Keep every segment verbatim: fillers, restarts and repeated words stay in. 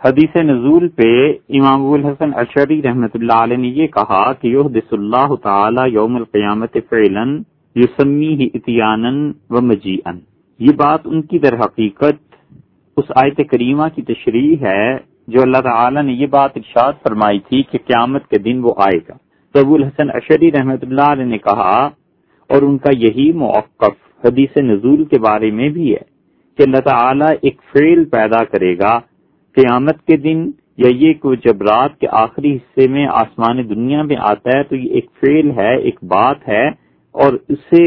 حدیث نزول پہ امام ابو الحسن اشعری رحمۃ اللہ علیہ نے یہ کہا کہ یحدث اللہ تعالی یوم القیامت فعلا یسمیہ اتیانا و مجیئا. یہ بات ان کی در حقیقت اس آیت کریمہ کی تشریح ہے جو اللہ تعالی نے یہ بات ارشاد فرمائی تھی کہ قیامت کے دن وہ آئے گا. تو ابو الحسن اشعری رحمۃ اللہ علیہ نے کہا، اور ان کا یہی موقف حدیث نزول کے بارے میں بھی ہے کہ اللہ تعالی ایک فعل پیدا کرے گا قیامت کے دن، یا یہ کہ جب رات کے آخری حصے میں آسمان دنیا میں آتا ہے تو یہ ایک فعل ہے، ایک بات ہے، اور اسے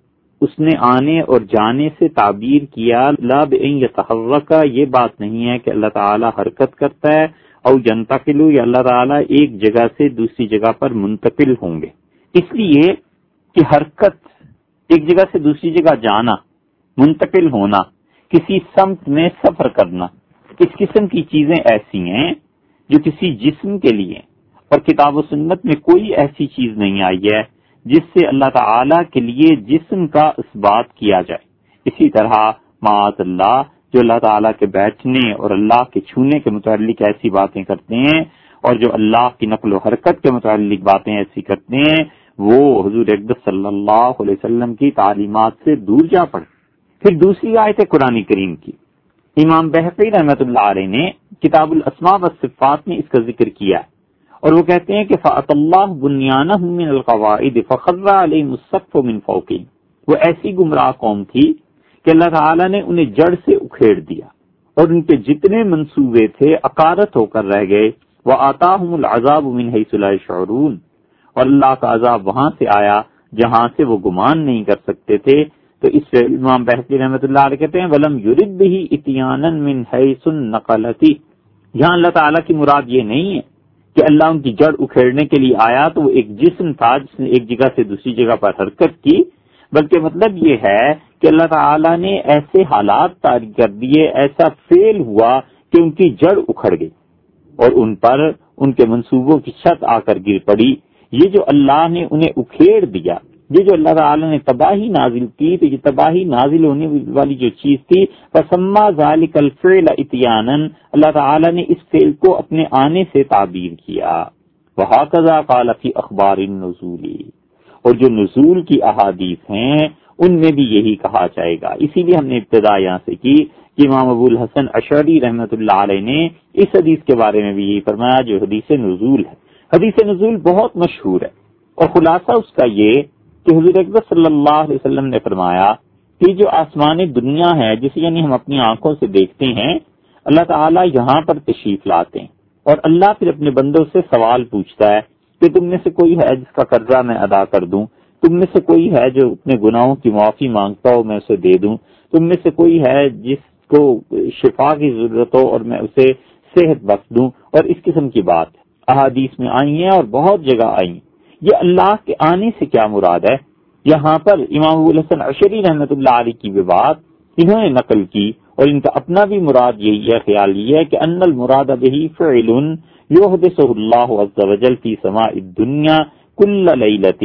اس نے آنے اور جانے سے تعبیر کیا لا بان یتحرک، یہ بات نہیں ہے کہ اللہ تعالی حرکت کرتا ہے، او ینتقل، یا اللہ تعالی ایک جگہ سے دوسری جگہ پر منتقل ہوں گے. اس لیے کہ حرکت، ایک جگہ سے دوسری جگہ جانا، منتقل ہونا، کسی سمت میں سفر کرنا، اس قسم کی چیزیں ایسی ہیں جو کسی جسم کے لیے، اور کتاب و سنت میں کوئی ایسی چیز نہیں آئی ہے جس سے اللہ تعالی کے لیے جسم کا اثبات کیا جائے. اسی طرح معاذ اللہ جو اللہ تعالیٰ کے بیٹھنے اور اللہ کے چھونے کے متعلق ایسی باتیں کرتے ہیں، اور جو اللہ کی نقل و حرکت کے متعلق باتیں ایسی کرتے ہیں، وہ حضور اقدس صلی اللہ علیہ وسلم کی تعلیمات سے دور جا پڑے. پھر دوسری آیت قرآن کریم کی امام بہقی رحمۃ اللہ علیہ نے کتاب الاسماء والصفات میں اس کا ذکر کیا ہے، اور وہ کہتے ہیں کہ فَأَتَى اللَّهُ بُنْيَانَهُمْ مِنَ الْقَوَاعِدِ فَخَرَّ عَلَيْهِمُ السَّقْفُ مِنْ فَوْقِهِمْ. وہ ایسی گمراہ قوم تھی کہ اللہ تعالیٰ نے انہیں جڑ سے اکھیڑ دیا، اور ان کے جتنے منصوبے تھے عقارت ہو کر رہ گئے. وَآتَاهُمُ الْعَذَابُ مِنْ حَيْثُ لَا يَشْعُرُونَ، اور اللہ کا عذاب وہاں سے آیا جہاں سے وہ گمان نہیں کر سکتے تھے. تو اس سے امام بہقی رحمۃ اللہ علیہ کہتے ہیں وَلَمْ يُرِدْ بِهِ اتْيَانًا مِنْ حَيْثُ النَّقَلَةِ، یہاں اللہ تعالیٰ کی مراد یہ نہیں ہے کہ اللہ ان کی جڑ اکھیڑنے کے لیے آیا تو وہ ایک جسم تھا جس نے ایک جگہ سے دوسری جگہ پر حرکت کی، بلکہ مطلب یہ ہے کہ اللہ تعالیٰ نے ایسے حالات طاری کر دیے، ایسا فعل ہوا کہ ان کی جڑ اکھڑ گئی اور ان پر ان کے منصوبوں کی چھت آ کر گر پڑی. یہ جو اللہ نے انہیں اکھیڑ دیا، یہ جو اللہ تعالیٰ نے تباہی نازل کی، تو یہ تباہی نازل ہونے والی جو چیز تھی فَسَمَّا ذَلِكَ الْفِعْلَ اِتْيَانًا، اللہ تعالیٰ نے اس فعل کو اپنے آنے سے تعبیر کیا. وَهَكَذَا قَالَ فِي أَخْبَارِ النُّزُولِ، اور جو نزول کی احادیث ہیں ان میں بھی یہی کہا جائے گا. اسی لیے ہم نے ابتدا یہاں سے کی کہ امام ابو الحسن اشعری رحمۃ اللہ علیہ نے اس حدیث کے بارے میں بھی یہی فرمایا جو حدیث نزول ہے. حدیث نزول بہت مشہور ہے، اور خلاصہ اس کا یہ کہ حضور اقدس صلی اللہ علیہ وسلم نے فرمایا کہ جو آسمان دنیا ہے جسے یعنی ہم اپنی آنکھوں سے دیکھتے ہیں، اللہ تعالیٰ یہاں پر تشریف لاتے ہیں، اور اللہ پھر اپنے بندوں سے سوال پوچھتا ہے کہ تم میں سے کوئی ہے جس کا قرضہ میں ادا کر دوں، تم میں سے کوئی ہے جو اپنے گناہوں کی معافی مانگتا ہو میں اسے دے دوں، تم میں سے کوئی ہے جس کو شفا کی ضرورت ہو اور میں اسے صحت بخش دوں. اور اس قسم کی بات احادیث میں آئی ہیں اور بہت جگہ آئی ہیں. یہ اللہ کے آنے سے کیا مراد ہے؟ یہاں پر امام ابو الحسن اشعری رحمۃ اللہ علیہ کی بھی بات انہوں نے نقل کی، اور ان کا اپنا بھی مراد یہی ہے، خیال یہ ہے کہ ان المراد بہ فعل یحدثہ اللہ عز وجل فی سماء الدنیا کل لیلۃ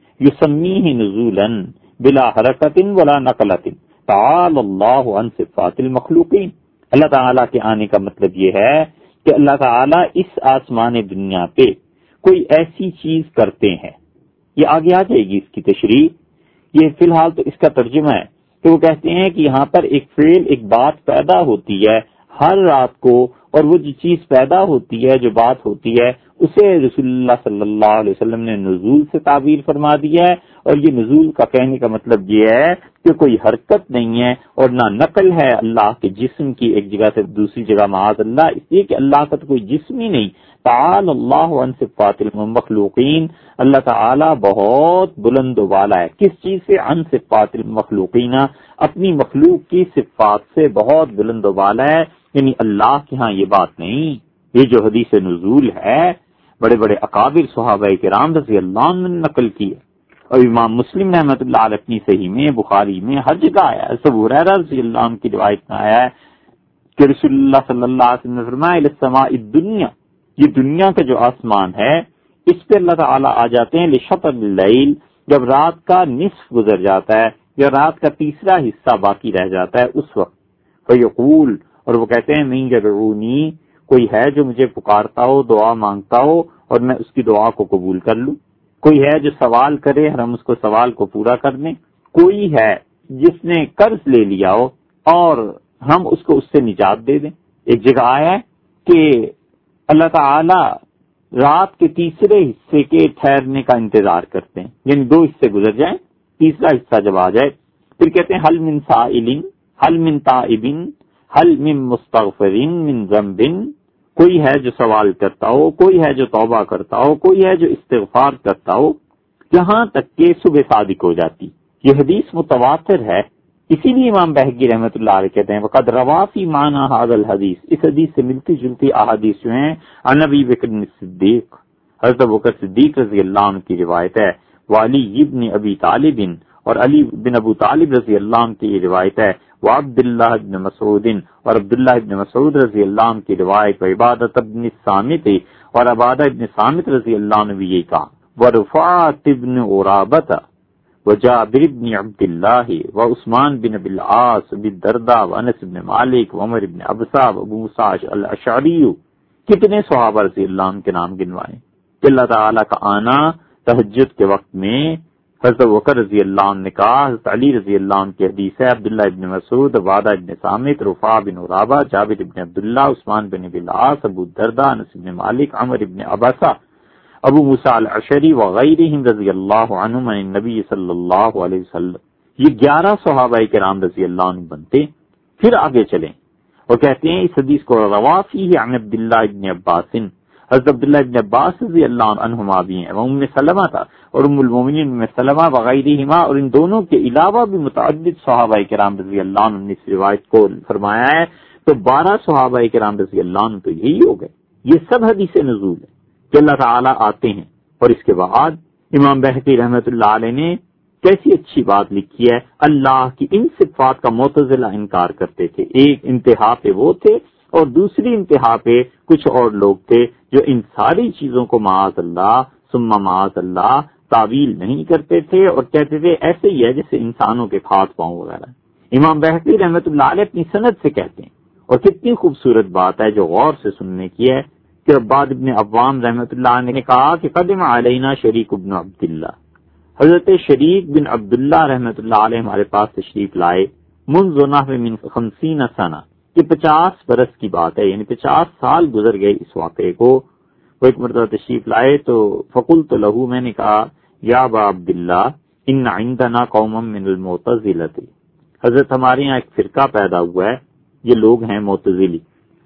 یسمیہ نزولا بلا حرکۃ ولا نقلۃ تعالی اللہ عن صفات المخلوقین. اللہ تعالیٰ کے آنے کا مطلب یہ ہے کہ اللہ تعالیٰ اس آسمان دنیا پہ کوئی ایسی چیز کرتے ہیں، یہ آگے آ جائے گی اس کی تشریح، یہ فی الحال تو اس کا ترجمہ ہے کہ وہ کہتے ہیں کہ یہاں پر ایک فعل، ایک بات پیدا ہوتی ہے ہر رات کو، اور وہ جو چیز پیدا ہوتی ہے، جو بات ہوتی ہے، اسے رسول اللہ صلی اللہ علیہ وسلم نے نزول سے تعبیر فرما دیا ہے. اور یہ نزول کا کہنے کا مطلب یہ ہے کہ کوئی حرکت نہیں ہے اور نہ نقل ہے اللہ کے جسم کی ایک جگہ سے دوسری جگہ، معاذ اللہ، اس لیے کہ اللہ کا تو کوئی جسم ہی نہیں. تعالی اللہ عن صفات المخلوقین، اللہ تعالی بہت بلند و بالا ہے. کس چیز سے؟ عن صفات المخلوقین، اپنی مخلوق کی صفات سے بہت بلند و بالا ہے. یعنی اللہ کے ہاں یہ بات نہیں. یہ جو حدیث نزول ہے بڑے بڑے اکابر صحابہ کرام رضی اللہ عنہ نے نقل کی ہے، اور امام مسلم رحمۃ اللہ علیہ اپنی صحیح میں، بخاری میں ہر جگہ آیا ہے. ابو ہریرہ رضی اللہ عنہ کی روایت میں آیا ہے کہ رسول اللہ صلی اللہ علیہ وسلم نے فرمایا السماء الدنیا، یہ دنیا کا جو آسمان ہے اس پہ اللہ تعالیٰ آ جاتے ہیں لشطر اللیل، جب رات کا نصف گزر جاتا ہے یا رات کا تیسرا حصہ باقی رہ جاتا ہے اس وقت. فیقول، اور وہ کہتے ہیں من یدعونی، کوئی ہے جو مجھے پکارتا ہو، دعا مانگتا ہو اور میں اس کی دعا کو قبول کر لوں، کوئی ہے جو سوال کرے اور ہم اس کو سوال کو پورا کر دیں، کوئی ہے جس نے قرض لے لیا ہو اور ہم اس کو اس سے نجات دے دیں۔ ایک جگہ آیا ہے کہ اللہ تعالی رات کے تیسرے حصے کے ٹھہرنے کا انتظار کرتے ہیں، یعنی دو حصے گزر جائیں، تیسرا حصہ جب آ جائے پھر کہتے ہیں حل من سائل حل من تائب حل من مستغفر من ذنب، کوئی ہے جو سوال کرتا ہو، کوئی ہے جو توبہ کرتا ہو، کوئی ہے جو استغفار کرتا ہو، یہاں تک کہ صبح صادق ہو جاتی۔ یہ حدیث متواتر ہے، اسی لیے امام بہقی رحمۃ اللہ علیہ کہتے ہیں وقد روا فی معنی ھذا الحدیث، اس حدیث سے ملتی جلتی احادیث جو ہیں عن ابی بکر صدیق، حضرت ابوبکر صدیق رضی اللہ عنہ کی روایت ہے، وعلی ابن ابی طالب، اور علی بن ابو طالب رضی اللہ عنہ کی روایت ہے، وعبد اللہ بن مسعود، اور عبداللہ ابن مسعود رضی اللہ عنہ کی روایت، وعبادۃ ابن الصامت، اور عبادہ ابن صامت رضی اللہ عنہ بھی یہی کہا، ورفاعۃ ابن عرابۃ وجابر بن عبد اللہ وعثمان بن ابی العاص بالدرداء وانس بن مالک وعمر بن ابسہ وابو موسیٰ الاشعری، کتنے صحابہ رضی اللہ عنہ کے نام گنوائے کہ اللہ تعالیٰ کا آنا تہجد کے وقت میں۔ حضرت ابوبکر رضی اللہ عنہ نے کہا، حضرت علی رضی اللہ عنہ کی حدیث ہے، عبداللہ ابن مسعود، عبادہ ابن صامت، رفاع بن عرابہ، جابر ابن عبداللہ، عثمان بن ابی العاص، ابو الدرداء، انس بن مالک، عمر ابن ابسہ، ابو موسیٰ الاشعری وغیرہم رضی اللہ عنہم عن النبی صلی اللہ علیہ وسلم، یہ گیارہ صحابہ کرام رضی اللہ عنہ بنتے۔ پھر آگے چلیں اور کہتے ہیں اس حدیث کو روا فیہ عن عبداللہ ابن عباس، حضرت عبداللہ ابن عباس رضی اللہ عنہما بھی ہیں، وہ ام سلمہ تھا اور ام المومنین ام سلمہ وغیرہما، اور ان دونوں کے علاوہ بھی متعدد صحابہ کرام رضی اللہ عنہ نے اس روایت کو فرمایا ہے، تو بارہ صحابہ کرام رضی اللہ عنہ تو یہی ہو گئے۔ یہ سب حدیث نزول ہے کہ اللہ تعالیٰ آتے ہیں۔ اور اس کے بعد امام بہقی رحمۃ اللہ علیہ نے کیسی اچھی بات لکھی ہے، اللہ کی ان صفات کا معتزلہ انکار کرتے تھے، ایک انتہا پہ وہ تھے اور دوسری انتہا پہ کچھ اور لوگ تھے جو ان ساری چیزوں کو معاذ اللہ ثم معاذ اللہ تعویل نہیں کرتے تھے اور کہتے تھے ایسے ہی ہے جیسے انسانوں کے ہاتھ پاؤں وغیرہ۔ امام بہقی رحمۃ اللہ علیہ اپنی سند سے کہتے ہیں، اور کتنی خوبصورت بات ہے جو غور سے سننے کی ہے، کہ عباد ابن عوام رحمۃ اللہ عنہ نے کہا کہ قدم علینا شریک ابن عبداللہ، حضرت شریک بن عبداللہ رحمۃ اللہ علیہ ہمارے پاس تشریف لائے، منذ نحو من خمسین سنہ، یہ پچاس برس کی بات ہے، یعنی پچاس سال گزر گئے اس واقعے کو۔ وہ ایک مرتبہ تشریف لائے تو فقلت لہو، میں نے کہا یا ابا عبداللہ ان عندنا قوما من المعتزلۃ، حضرت ہمارے یہاں ایک فرقہ پیدا ہوا ہے، یہ لوگ ہیں معتزلی،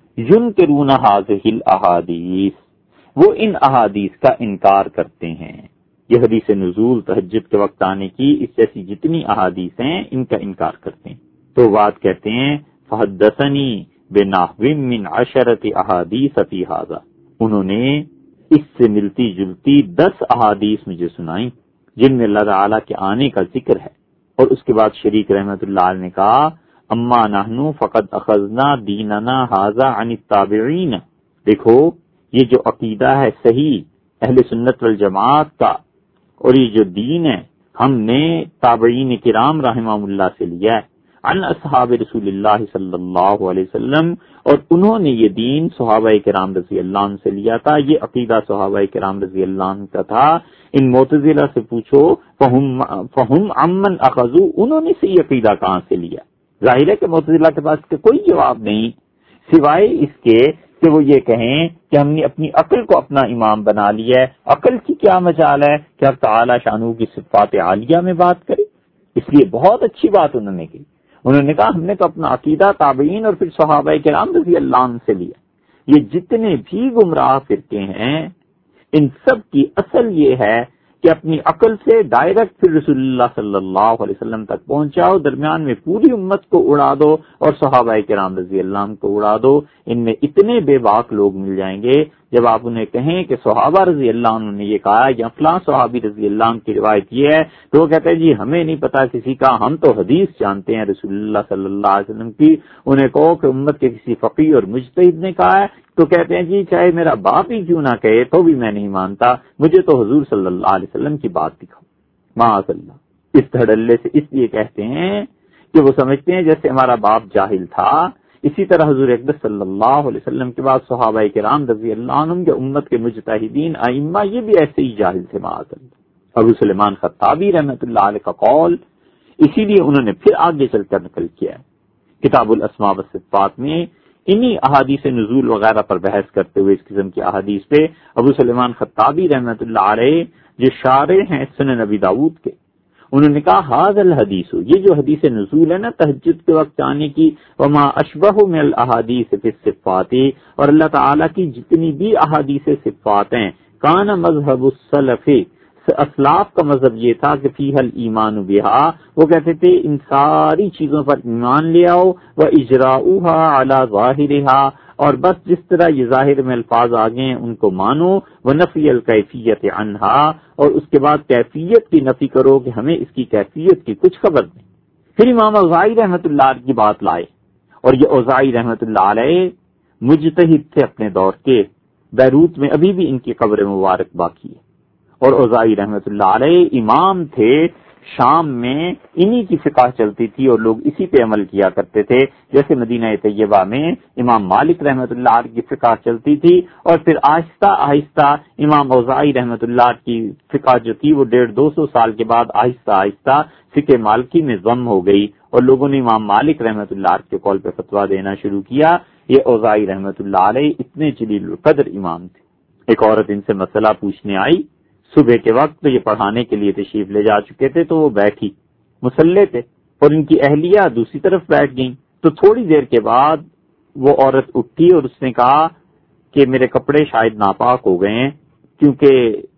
ينکرون هذه الاحادیث، وہ ان احادیث کا انکار کرتے ہیں۔ یہ حدیث نزول تہجد کے وقت آنے کی اس جیسی جتنی احادیث ہیں ان کا انکار کرتے ہیں۔ تو بات کہتے ہیں فحدثنی بنحو من عشرۃ احادیث فی ھذا، انہوں نے اس سے ملتی جلتی دس احادیث مجھے سنائی جن میں اللہ تعالیٰ کے آنے کا ذکر ہے۔ اور اس کے بعد شریک رحمۃ اللہ علیہ نے کہا اما نحنو فقد اخذنا دیننا ھذا عن التابعین، دیکھو یہ جو عقیدہ ہے صحیح اہل سنت والجماعت کا اور یہ جو دین ہے ہم نے تابعین کرام رحمہم اللہ سے لیا ہے، عن اصحاب رسول اللہ صلی اللہ علیہ وسلم، اور انہوں نے یہ دین صحابہ کرام رضی اللہ عنہ سے لیا تھا، یہ عقیدہ صحابہ کرام رضی اللہ عنہ کا تھا۔ ان معتزلہ سے پوچھو فہم فہم عمن اخذوا، انہوں نے صحیح عقیدہ کہاں سے لیا؟ ظاہر ہے کہ معتزلہ کے پاس کوئی جواب نہیں سوائے اس کے کہ وہ یہ کہیں کہ ہم نے اپنی عقل کو اپنا امام بنا لیا ہے، عقل کی کیا مجال ہے کہ اب تعالی شانہ کی صفات عالیہ میں بات کرے۔ اس لیے بہت اچھی بات انہوں نے کی، انہوں نے کہا ہم نے تو اپنا عقیدہ تابعین اور پھر صحابہ کرام رضی اللہ عنہ سے لیا۔ یہ جتنے بھی گمراہ فرقے ہیں ان سب کی اصل یہ ہے کہ اپنی عقل سے ڈائریکٹ پھر رسول اللہ صلی اللہ علیہ وسلم تک پہنچاؤ، درمیان میں پوری امت کو اڑا دو اور صحابہ کرام رضی اللہ عنہ کو اڑا دو۔ ان میں اتنے بے باک لوگ مل جائیں گے جب آپ انہیں کہیں کہ صحابہ رضی اللہ عنہ نے یہ کہا یا فلاں صحابی رضی اللہ عنہ کی روایت یہ ہے، تو وہ کہتے ہیں جی ہمیں نہیں پتا کسی کا، ہم تو حدیث جانتے ہیں رسول اللہ صلی اللہ علیہ وسلم کی۔ انہیں کہو کہ امت کے کسی فقیہ اور مجتہد نے کہا ہے تو کہتے ہیں جی چاہے میرا باپ ہی کیوں نہ کہے تو بھی میں نہیں مانتا، مجھے تو حضور صلی اللہ علیہ وسلم کی بات دکھاؤ۔ معاذ اللہ، اس دھڑلے سے اس لیے کہتے ہیں کہ وہ سمجھتے ہیں جیسے ہمارا باپ جاہل تھا اسی طرح حضور اقدس صلی اللہ علیہ وسلم کے بعد صحابہ کرام رضی اللہ عنہم کے امت کے مجتہدین ائمہ یہ بھی ایسے ہی جاہل تھے معاذ اللہ۔ ابو سلیمان خطابی رحمۃ اللہ علیہ کا قول اسی لیے انہوں نے پھر آگے چل کر نقل کیا ہے کتاب الاسماء والصفات میں، انہی احادیث نزول وغیرہ پر بحث کرتے ہوئے اس قسم کی احادیث پہ ابو سلیمان خطابی رحمۃ اللہ علیہ جو شارح ہیں سنن نبی داؤد کے، انہوں نے کہا ھذا الحدیث، یہ جو حدیث نزول ہے نا تہجد کے وقت آنے کی، وما اشبہ من الاحادیث فی الصفات، اور اللہ تعالیٰ کی جتنی بھی احادیث صفات ہیں، کان مذہب السلف، اسلاف کا مذہب یہ تھا کہ فیہ الایمان بہا، وہ کہتے تھے ان ساری چیزوں پر ایمان لے آؤ، واجراؤھا علی ظاہرھا، اور بس جس طرح یہ ظاہر میں الفاظ آگے ہیں ان کو مانو، ونفی الکیفیت عنہا، اور اس کے بعد کیفیت کی نفی کرو کہ ہمیں اس کی کیفیت کی کچھ خبر نہیں۔ پھر امام اوزاعی رحمۃ اللہ علیہ کی بات لائے، اور یہ اوزاعی رحمۃ اللہ علیہ مجتہد تھے اپنے دور کے، بیروت میں ابھی بھی ان کی قبر مبارک باقی ہے، اور اوزاعی رحمۃ اللہ علیہ امام تھے، شام میں انہی کی فقہ چلتی تھی اور لوگ اسی پہ عمل کیا کرتے تھے، جیسے مدینہ طیبہ میں امام مالک رحمۃ اللہ علیہ کی فقہ چلتی تھی، اور پھر آہستہ آہستہ امام اوزاعی رحمۃ اللہ کی فقہ جو تھی وہ ڈیڑھ دو سو سال کے بعد آہستہ آہستہ فقہ مالکی میں ضم ہو گئی، اور لوگوں نے امام مالک رحمۃ اللہ علیہ کے قول پہ فتویٰ دینا شروع کیا۔ یہ اوزاعی رحمۃ اللہ علیہ اتنے جلیل القدر امام تھے۔ ایک عورت ان سے مسئلہ پوچھنے آئی صبح کے وقت، تو یہ پڑھانے کے لیے تشریف لے جا چکے تھے، تو وہ بیٹھی مصلی پہ، اور ان کی اہلیہ دوسری طرف بیٹھ گئیں۔ تو تھوڑی دیر کے بعد وہ عورت اٹھی اور اس نے کہا کہ میرے کپڑے شاید ناپاک ہو گئے ہیں کیونکہ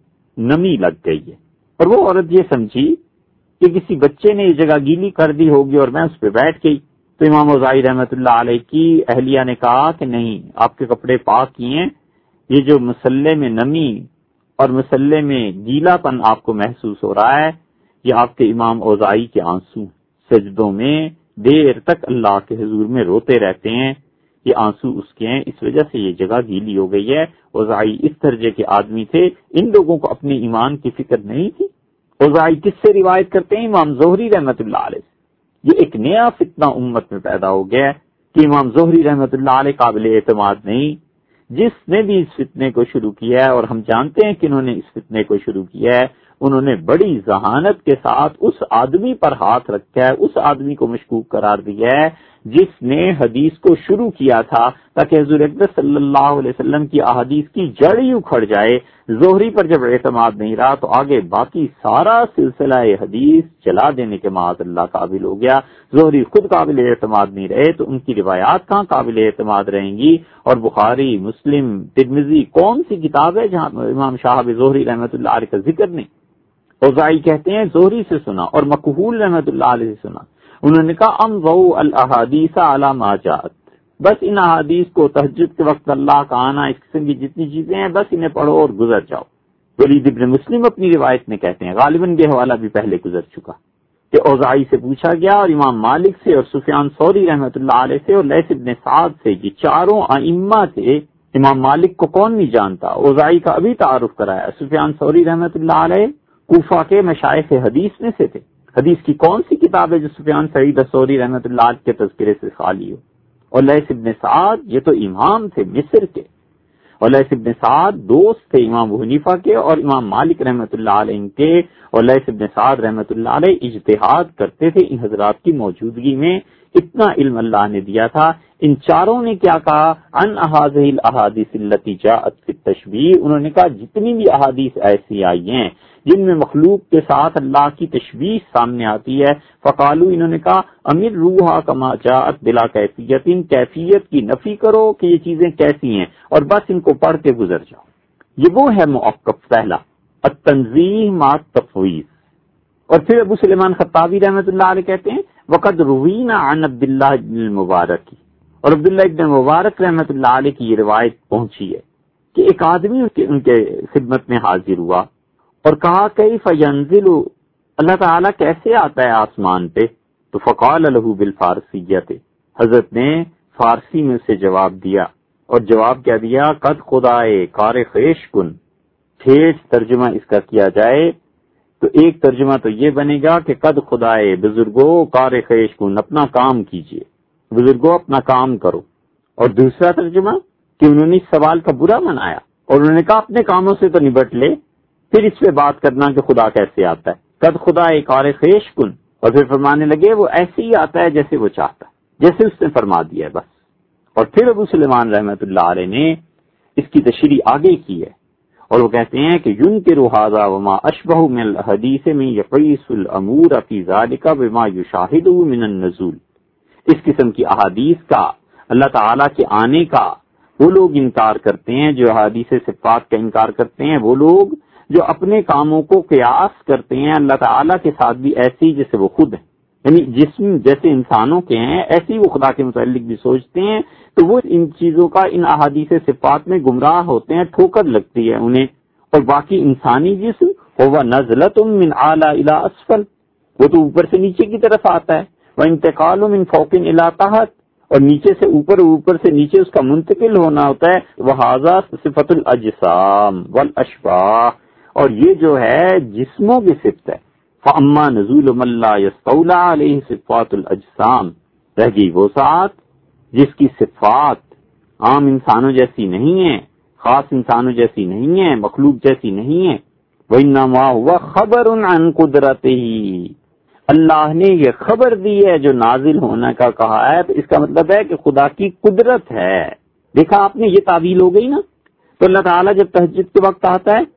نمی لگ گئی ہے، اور وہ عورت یہ سمجھی کہ کسی بچے نے یہ جگہ گیلی کر دی ہوگی اور میں اس پہ بیٹھ گئی۔ تو امام اوزاعی رحمۃ اللہ علیہ کی اہلیہ نے کہا کہ نہیں، آپ کے کپڑے پاک ہی ہیں، یہ جو مصلی میں نمی اور مصلی میں گیلا پن آپ کو محسوس ہو رہا ہے، یہ آپ کے امام اوزاعی کے آنسو، سجدوں میں دیر تک اللہ کے حضور میں روتے رہتے ہیں، یہ آنسو اس کے ہیں، اس وجہ سے یہ جگہ گیلی ہو گئی ہے۔ اوزاعی اس درجے کے آدمی تھے، ان لوگوں کو اپنے ایمان کی فکر نہیں تھی۔ اوزاعی کس سے روایت کرتے ہیں؟ امام زہری رحمۃ اللہ علیہ سے۔ یہ ایک نیا فتنہ امت میں پیدا ہو گیا کہ امام زہری رحمۃ اللہ علیہ قابل اعتماد نہیں۔ جس نے بھی اس فتنے کو شروع کیا ہے، اور ہم جانتے ہیں کہ انہوں نے اس فتنے کو شروع کیا ہے، انہوں نے بڑی ذہانت کے ساتھ اس آدمی پر ہاتھ رکھا ہے، اس آدمی کو مشکوک قرار دیا ہے جس نے حدیث کو شروع کیا تھا، تاکہ حضور اقدس صلی اللہ علیہ وسلم کی احادیث کی جڑ ہی اکھڑ جائے۔ زہری پر جب اعتماد نہیں رہا تو آگے باقی سارا سلسلہ حدیث چلا دینے کے معاذ اللہ قابل ہو گیا۔ زہری خود قابل اعتماد نہیں رہے تو ان کی روایات کہاں قابل اعتماد رہیں گی؟ اور بخاری، مسلم، ترمذی، کون سی کتاب ہے جہاں امام شاہب زہری رحمۃ اللہ علیہ کا ذکر نہیں؟ اوزاعی کہتے ہیں زہری سے سنا اور مکحول رحمۃ اللہ علیہ سے سنا، انہوں نے کہا ام ضو الاحادیث علی ما جاءت، بس ان احادیث کو تہجد کے وقت اللہ کا آنا، اس قسم کی جتنی چیزیں ہیں بس انہیں پڑھو اور گزر جاؤ۔ ولید ابن مسلم اپنی روایت میں کہتے ہیں، غالباً یہ حوالہ بھی پہلے گزر چکا، کہ اوزاعی سے پوچھا گیا اور امام مالک سے اور سفیان ثوری رحمۃ اللہ علیہ سے اور لیث ابن سعد سے، یہ چاروں ائمہ تھے۔ امام مالک کو کون نہیں جانتا؟ اوزاعی کا ابھی تعارف کرایا۔ سفیان ثوری رحمۃ اللہ علیہ کوفہ کے مشائخ حدیث میں سے تھے۔ حدیث کی کون سی کتاب ہے جو سفیان سعید ثوری رحمۃ اللہ علیہ کے تذکرے سے خالی ہو؟ اور لیث ابن سعد یہ تو امام تھے مصر کے، اور لیث ابن سعد دوست تھے امام ابو حنیفہ کے اور امام مالک رحمۃ اللہ علیہ کے، اور لیث ابن سعد رحمۃ اللہ علیہ اجتہاد کرتے تھے ان حضرات کی موجودگی میں، اتنا علم اللہ نے دیا تھا۔ ان چاروں نے کیا کہا؟ ان احاذہ الاحادیث التی جاءت فی التشبیہ، انہوں نے کہا جتنی بھی احادیث ایسی آئی ہیں جن میں مخلوق کے ساتھ اللہ کی تشبیہ سامنے آتی ہے، فقالو، انہوں نے کہا امر روحا کما جاءت بلا کیفیت، کیفیت کی نفی کرو کہ یہ چیزیں کیسی ہیں اور بس ان کو پڑھ کے گزر جاؤ۔ یہ وہ ہے موقف پہلا، التنزیہ مع التفویض۔ اور پھر ابو سلیمان خطابی رحمۃ اللہ علیہ کہتے ہیں وقد روینا عن عبداللہ بن المبارک، اور عبداللہ ابن مبارک رحمۃ اللہ علیہ کی یہ روایت پہنچی ہے کہ ایک آدمی ان کے خدمت میں حاضر ہوا اور کہا کیف ینزل، اللہ تعالیٰ کیسے آتا ہے آسمان پہ؟ تو فقال له بالفارسیت، حضرت نے فارسی میں اسے جواب دیا، اور جواب کیا دیا؟ قد خدائے کار خیش کن، ٹھیٹ ترجمہ اس کا کیا جائے تو ایک ترجمہ تو یہ بنے گا کہ قد خدائے بزرگو کار خیش کن، اپنا کام کیجئے، بزرگوں اپنا کام کرو، اور دوسرا ترجمہ کہ انہوں نے اس سوال کا برا منایا اور انہوں نے کہا اپنے کاموں سے تو نبٹ لے، پھر اس پہ بات کرنا کہ خدا کیسے آتا ہے، قد خدا ایک اور خیش کن، اور پھر فرمانے لگے وہ ایسے ہی آتا ہے جیسے وہ چاہتا ہے، جیسے اس نے فرما دیا ہے بس۔ اور پھر ابو سلیمان رحمۃ اللہ علیہ نے اس کی تشریح آگے کی ہے، اور وہ کہتے ہیں کہ ينکر ھذا وما اشبہ من الحدیث من یقیس الامور فی ذلک بما یشاہدہ من النزول، اس قسم کی احادیث کا، اللہ تعالیٰ کے آنے کا وہ لوگ انکار کرتے ہیں، جو احادیث صفات کا انکار کرتے ہیں، وہ لوگ جو اپنے کاموں کو قیاس کرتے ہیں اللہ تعالیٰ کے ساتھ بھی ایسے ہی جیسے وہ خود ہیں، یعنی جسم جیسے انسانوں کے ہیں ایسے ہی وہ خدا کے متعلق بھی سوچتے ہیں، تو وہ ان چیزوں کا ان احادیث صفات میں گمراہ ہوتے ہیں، ٹھوکر لگتی ہے انہیں۔ اور باقی انسانی جسم وہ نزلۃ من اعلی الی اسفل، وہ تو اوپر سے نیچے کی طرف آتا ہے، وہ انتقال من فوق الی تحت، اور نیچے سے اوپر، اوپر سے نیچے اس کا منتقل ہونا ہوتا ہے، وہذا صفۃ الاجسام والاشباح، اور یہ جو ہے جسموں کی صفت ہے۔ فاما نزول من لا یستولی علیہ صفات الاجسام، رہ گئی وہ ساتھ جس کی صفات عام انسانوں جیسی نہیں ہے، خاص انسانوں جیسی نہیں ہے، مخلوق جیسی نہیں ہے، وانما هو خبر عن قدرتہ، اللہ نے یہ خبر دی ہے جو نازل ہونے کا کہا ہے، تو اس کا مطلب ہے کہ خدا کی قدرت ہے۔ دیکھا آپ نے، یہ تعویل ہو گئی نا۔ تو اللہ تعالیٰ جب تہجد کے وقت آتا ہے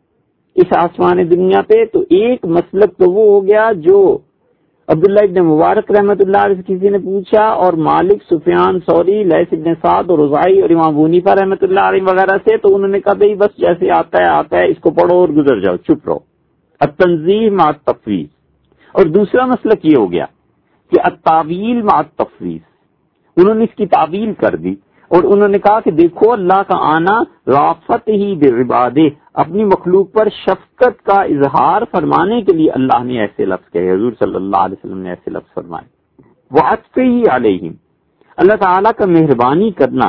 اس آسمان دنیا پہ، تو ایک مسلک تو وہ ہو گیا جو عبداللہ ابن مبارک رحمۃ اللہ علیہ سے کسی نے پوچھا، اور مالک، سفیان ثوری، لیث ابن سعد اور رضائی اور امام ابو حنیفہ رحمۃ اللہ علیہ وغیرہ سے، تو انہوں نے کہا بھئی بس جیسے آتا ہے آتا ہے، اس کو پڑھو اور گزر جاؤ، چپ رہو، التنزیہ مع التفویض۔ اور دوسرا مسلک یہ ہو گیا کہ التاویل مع التفویض، انہوں نے اس کی تعویل کر دی اور انہوں نے کہا کہ دیکھو اللہ کا آنا رافت ہی بعبادہ، اپنی مخلوق پر شفقت کا اظہار فرمانے کے لیے اللہ نے ایسے لفظ کہے، حضور صلی اللہ علیہ وسلم نے ایسے لفظ فرمائے، وعطفہ علیہم، اللہ تعالیٰ کا مہربانی کرنا،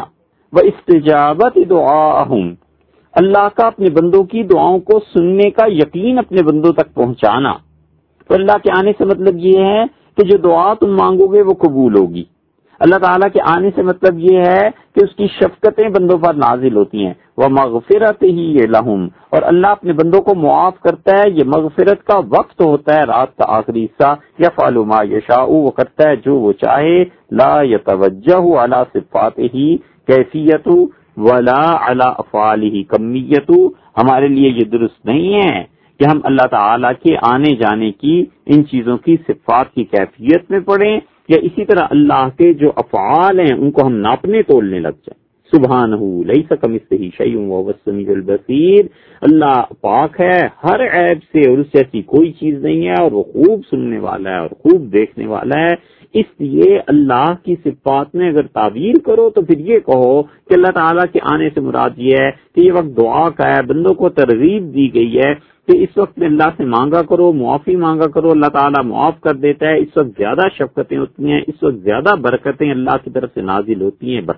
واستجابت دعاہم، اللہ کا اپنے بندوں کی دعاؤں کو سننے کا یقین اپنے بندوں تک پہنچانا۔ تو اللہ کے آنے سے مطلب یہ ہے کہ جو دعا تم مانگو گے وہ قبول ہوگی۔ اللہ تعالیٰ کے آنے سے مطلب یہ ہے کہ اس کی شفقتیں بندوں پر نازل ہوتی ہیں، وَمَغْفِرَتِهِ لَهُمْ، اور اللہ اپنے بندوں کو معاف کرتا ہے۔ یہ مغفرت کا وقت ہوتا ہے، رات کا آخری حصہ، يَفْعَلُ مَا يَشَاءُ، وہ کرتا ہے جو وہ چاہے، لَا يَتَوَجَّهُ عَلَى صِفَاتِهِ كَيْفِيَّةُ وَلَا عَلَى أَفْعَالِهِ كَمِّيَّةُ، ہمارے لیے یہ درست نہیں ہے کہ ہم اللہ تعالیٰ کے آنے جانے کی ان چیزوں کی صفات کی کیفیت میں پڑھیں، یا اسی طرح اللہ کے جو افعال ہیں ان کو ہم ناپنے تولنے لگ جائیں۔ سبحانہ لیس کمثلہ شیء وہو السمیع البصیر، اللہ پاک ہے ہر عیب سے اور اس جیسی کوئی چیز نہیں ہے، اور وہ خوب سننے والا ہے اور خوب دیکھنے والا ہے۔ اس لیے اللہ کی صفات میں اگر تعویل کرو تو پھر یہ کہو کہ اللہ تعالیٰ کے آنے سے مراد یہ ہے کہ یہ وقت دعا کا ہے، بندوں کو ترغیب دی گئی ہے کہ اس وقت میں اللہ سے مانگا کرو، معافی مانگا کرو، اللہ تعالیٰ معاف کر دیتا ہے، اس وقت زیادہ شفقتیں ہوتی ہیں، اس وقت زیادہ برکتیں اللہ کی طرف سے نازل ہوتی ہیں، بس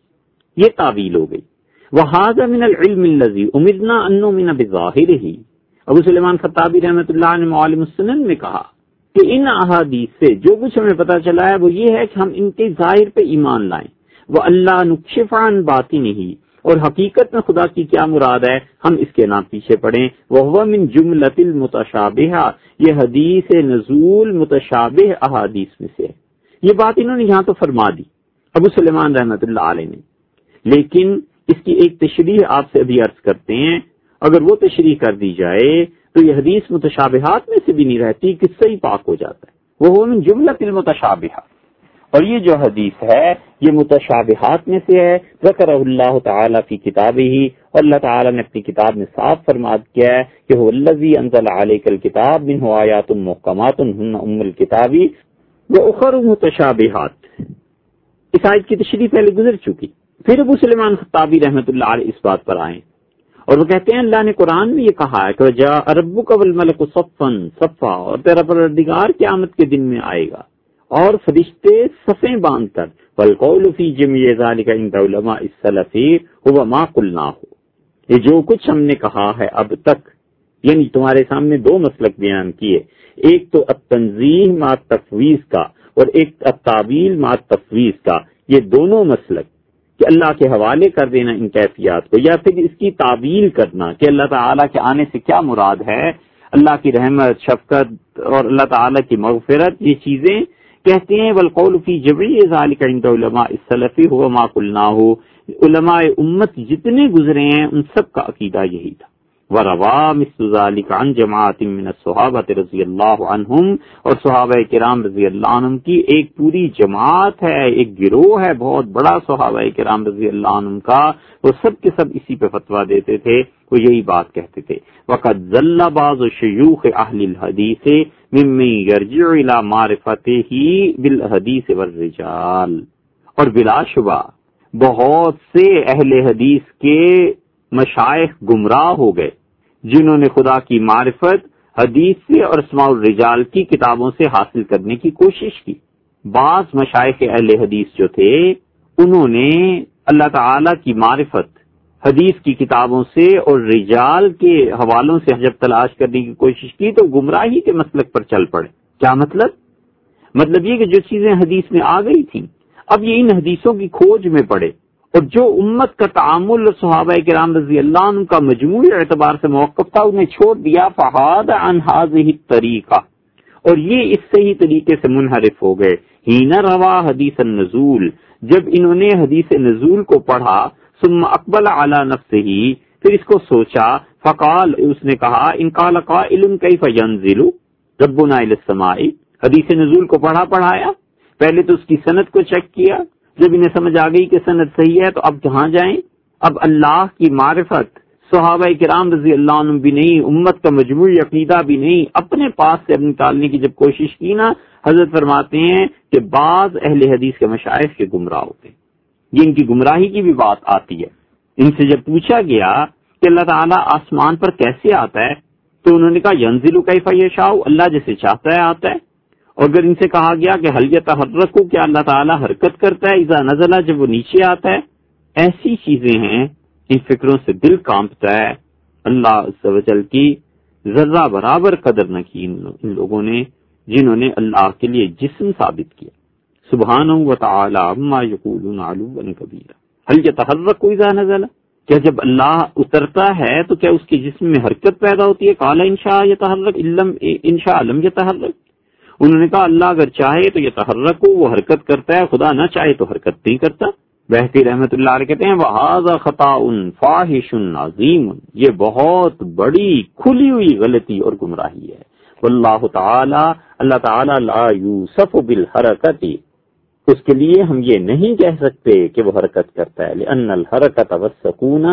یہ تعویل ہو گئی۔ وَهَذَا مِنَ الْعِلْمِ الَّذِي أُمِرْنَا أَن نُؤْمِنَ بِظَاهِرِهِ، ابو سلیمان خطابی رحمۃ اللہ نے معالم السنن میں کہا کہ ان احادیث سے جو کچھ ہمیں پتہ چلا ہے وہ یہ ہے کہ ہم ان کے ظاہر پہ ایمان لائیں، وَأَلَّا نُكْشِفَ عَن بَاطِنِهِ، اور حقیقت میں خدا کی کیا مراد ہے ہم اس کے نام پیچھے پڑھیں۔ وَهُوَ مِن جُمْلَةِ الْمُتَشَابِهَةِ، یہ حدیث نزول متشابہ احادیث میں سے ہے۔ یہ بات انہوں نے یہاں تو فرما دی ابو سلیمان رحمۃ اللہ علیہ نے، لیکن اس کی ایک تشریح آپ سے ابھی عرض کرتے ہیں۔ اگر وہ تشریح کر دی جائے تو یہ حدیث متشابہات میں سے بھی نہیں رہتی، قصہ ہی پاک ہو جاتا ہے۔ وہ من جملۃ المتشابہہ، اور یہ جو حدیث ہے یہ متشابہات میں سے ہے۔ ذکرہ اللہ تعالیٰ فی کتابہ، اور اللہ تعالیٰ نے اپنی کتاب میں صاف فرما کیا ہے کہ هو الذی انزل علیک الکتاب منہ آیات محکمات ہن ام الکتاب واخر متشابہات۔ اس آیت کی تشریح پہلے گزر چکی۔ پھر ابو سلیمان خطابی رحمۃ اللہ علیہ اس بات پر آئے اور وہ کہتے ہیں اللہ نے قرآن میں یہ کہا ہے کہ جاء ربک والملک صفا صفا، اور تیرا پروردگار قیامت کے دن میں آئے گا اور فرشتے صفیں باندھ کر، والقول فی جمیع ذلک عند علماء السلف هو ما قلناه، یہ جو کچھ ہم نے کہا ہے اب تک یعنی تمہارے سامنے دو مسلک بیان کیے، ایک تو التنزیہ مع تفویض کا اور ایک التعویل مع تفویض کا. یہ دونوں مسلک کہ اللہ کے حوالے کر دینا ان کیفیات کو، یا پھر اس کی تعویل کرنا کہ اللہ تعالیٰ کے آنے سے کیا مراد ہے، اللہ کی رحمت، شفقت اور اللہ تعالیٰ کی مغفرت، یہ چیزیں کہتے ہیں. والقول فی جمیع ذلک عند علماء السلف هو ما قلناه، علماء امت جتنے گزرے ہیں ان سب کا عقیدہ یہی تھا. وروا مثل ذلك عن جماعت من الصحابہ رضی اللہ عنہم، اور صحابہ کرام رضی اللہ عنہم کی ایک پوری جماعت ہے، ایک گروہ ہے بہت بڑا صحابہ کرام رضی اللہ عنہم کا، وہ سب کے سب اسی پہ فتویٰ دیتے تھے، وہ یہی بات کہتے تھے. وقد ذل بعض شیوخ اہل الحدیث ممن یرجع الى معرفته بالحدیث والرجال، اور بلا شبہ بہت سے اہل حدیث کے مشائخ گمراہ ہو گئے جنہوں نے خدا کی معرفت حدیث سے اور اسماء الرجال کی کتابوں سے حاصل کرنے کی کوشش کی. بعض مشائخ اہل حدیث جو تھے انہوں نے اللہ تعالی کی معرفت حدیث کی کتابوں سے اور رجال کے حوالوں سے جب تلاش کرنے کی کوشش کی تو گمراہی کے مسلک پر چل پڑے. کیا مطلب؟ مطلب یہ کہ جو چیزیں حدیث میں آ گئی تھیں اب یہ ان حدیثوں کی کھوج میں پڑے، اور جو امت کا تعامل صحابہ کرام رضی اللہ عنہ کا مجموعی اعتبار سے موقف تھا انہیں چھوڑ دیا. فحاد عن هذه الطریقہ، اور یہ اس صحیح طریقے سے منحرف ہو گئے. حین روا حدیث النزول، جب انہوں نے حدیث نزول کو پڑھا، ثم اقبل علی نفسہ، پھر اس کو سوچا، فقال، اس نے کہا، ان قال قائل کیف ینزل ربنا الی السماء، حدیث نزول کو پڑھا پڑھایا، پہلے تو اس کی سند کو چیک کیا، جب انہیں سمجھ آ گئی کہ سند صحیح ہے تو اب کہاں جائیں؟ اب اللہ کی معرفت صحابہ کرام رضی اللہ عنہ بھی نہیں، امت کا مجموعی عقیدہ بھی نہیں، اپنے پاس سے نکالنے کی جب کوشش کی نا، حضرت فرماتے ہیں کہ بعض اہل حدیث کے مشائخ کے گمراہ ہوتے ہیں. یہ ان کی گمراہی کی بھی بات آتی ہے. ان سے جب پوچھا گیا کہ اللہ تعالیٰ آسمان پر کیسے آتا ہے تو انہوں نے کہا ینزل کیف یشاء، اللہ جیسے چاہتا ہے آتا ہے. اور اگر ان سے کہا گیا کہ حل یتحرک، کیا اللہ تعالیٰ حرکت کرتا ہے اذا نزل، جب وہ نیچے آتا ہے، ایسی چیزیں ہیں، ان فکروں سے دل کانپتا ہے. اللہ عز و جل کی ذرہ برابر قدر نہ کی ان لوگوں نے جنہوں نے اللہ کے لیے جسم ثابت کیا. سبحانہ و تعالی عما یقولون علوا کبیرا. حل یتحرک اذا نزل، کیا جب اللہ اترتا ہے تو کیا اس کے جسم میں حرکت پیدا ہوتی ہے؟ قال انشاء یتحرک انشاء لم یتحرک، انہوں نے کہا اللہ اگر چاہے تو یتحرک ہو، وہ حرکت کرتا ہے، خدا نہ چاہے تو حرکت نہیں کرتا. بہتی رحمت اللہ علیہ کہتے ہیں وَهَذَا خَطَأٌ فَاحِشٌ عَظِيمٌ، یہ بہت بڑی کھلی ہوئی غلطی اور گمراہی ہے. واللہ تعالی، اللہ تعالی لا یوصف بالحرکت، اس کے لیے ہم یہ نہیں کہہ سکتے کہ وہ حرکت کرتا ہے. لأن الحرکت والسکون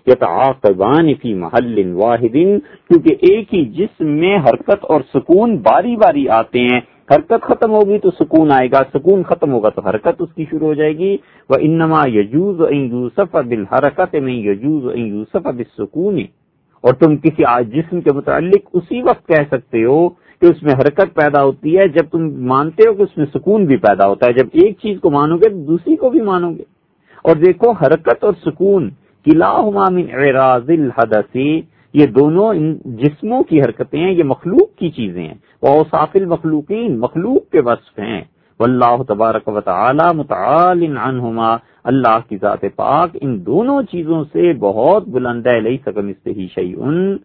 یتعاقبان فی محل واحد، کیونکہ ایک ہی جسم میں حرکت اور سکون باری باری آتے ہیں. حرکت ختم ہوگی تو سکون آئے گا، سکون ختم ہوگا تو حرکت اس کی شروع ہو جائے گی. وَإِنَّمَا يَجُوزُ أَن يُوصَفَ بِالْحَرَكَةِ مَن يَجُوزُ أَن يُوصَفَ بِالسُّكُونِ، اور تم کسی جسم کے متعلق اسی وقت کہہ سکتے ہو کہ اس میں حرکت پیدا ہوتی ہے جب تم مانتے ہو کہ اس میں سکون بھی پیدا ہوتا ہے. جب ایک چیز کو مانو گے تو دوسری کو بھی مانو گے. اور دیکھو حرکت اور سکون کلاہما من اعراض الحدث، یہ دونوں ان جسموں کی حرکتیں ہیں، یہ مخلوق کی چیزیں ہیں. واوصاف المخلوقین، مخلوق کے وصف ہیں. واللہ تبارک و تعالی متعال عنہما، اللہ کی ذات پاک ان دونوں چیزوں سے بہت بلند ہے. لیس کمثلہ شیء،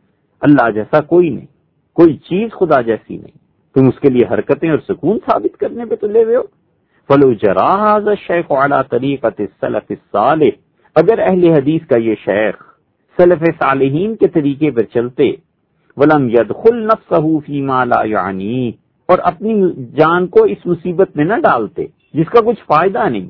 اللہ جیسا کوئی نہیں، کوئی چیز خدا جیسی نہیں. تم اس کے لیے حرکتیں اور سکون ثابت کرنے پہ تو لے ہوئے ہو. فلو جرا ھذا الشیخ علی طریقۃ السلف الصالح، اگر اہل حدیث کا یہ شیخ سلف صالحین کے طریقے پر چلتے، ولم يدخل نفسه فيما لا یعنی، اور اپنی جان کو اس مصیبت میں نہ ڈالتے جس کا کچھ فائدہ نہیں.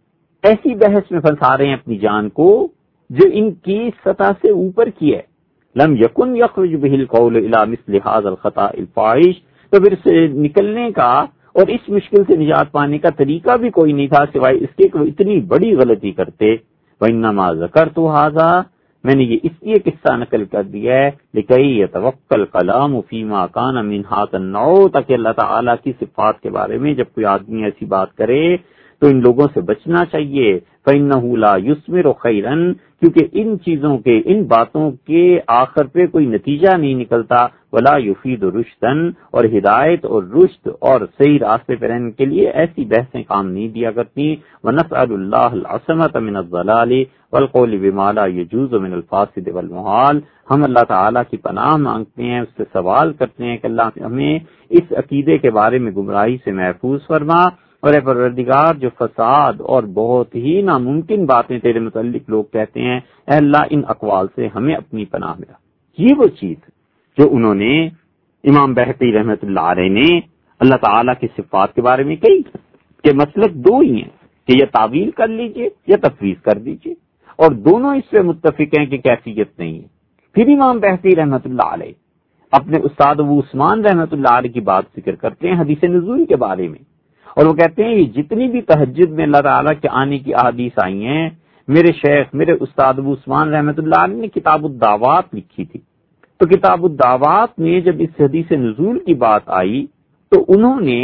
ایسی بحث میں پھنسا رہے ہیں اپنی جان کو جو ان کی سطح سے اوپر کی ہے. لم یکن یخرج به القول الى مثل هذا الخطا الفاحش، تو پھر سے نکلنے کا اور اس مشکل سے نجات پانے کا طریقہ بھی کوئی نہیں تھا سوائے اس کے کہ وہ اتنی بڑی غلطی کرتے. وانما ذکرت هذا، میں نے یہ اس لیے قصہ نقل کر دیا ہے لکی یتوکل کلام فیما کان من ھذا النوع، تاکہ اللہ تعالیٰ کی صفات کے بارے میں جب کوئی آدمی ایسی بات کرے تو ان لوگوں سے بچنا چاہیے. فَإِنَّهُ لَا يُثْمِرُ خَيْرًا، کیونکہ ان چیزوں کے، ان باتوں کے آخر پہ کوئی نتیجہ نہیں نکلتا. وَلَا يُفِيدُ رُشْدًا، اور ہدایت اور رشد اور صحیح راستے پہ رہنے کے لیے ایسی بحثیں کام نہیں دیا کرتی. وَنَسْأَلُ اللَّهَ الْعَصْمَةَ مِنَ الضَّلَالِ وَالْقَوْلِ بِمَا لَا يَجُوزُ مِنَ الْفَاسِدِ وَالْمُحَالِ. ہم اللہ تعالیٰ کی پناہ مانگتے ہیں، اس سے سوال کرتے ہیں کہ اللہ ہمیں اس عقیدے کے بارے میں گمراہی سے محفوظ فرما، اور اے پروردگار جو فساد اور بہت ہی ناممکن باتیں تیرے متعلق لوگ کہتے ہیں، اے اللہ ان اقوال سے ہمیں اپنی پناہ ملا. یہ وہ چیز جو انہوں نے، امام بہقی رحمۃ اللہ علیہ نے اللہ تعالیٰ کی صفات کے بارے میں کہی کہ مسلک دو ہی ہیں کہ یا تعویل کر لیجئے یا تفویض کر دیجئے، اور دونوں اس پہ متفق ہیں کہ کیفیت نہیں ہے. پھر امام بہقی رحمۃ اللہ علیہ اپنے استاد ابو عثمان رحمۃ اللہ علیہ کی بات ذکر کرتے ہیں حدیث نزول کے بارے میں، اور وہ کہتے ہیں یہ جتنی بھی تہجد میں اللہ تعالیٰ کے آنے کی احادیث آئی ہیں، میرے شیخ میرے استاد ابو عثمان رحمۃ اللہ علیہ نے کتاب الدعوات لکھی تھی. تو کتاب الدعوات میں جب اس حدیث نزول کی بات آئی تو انہوں نے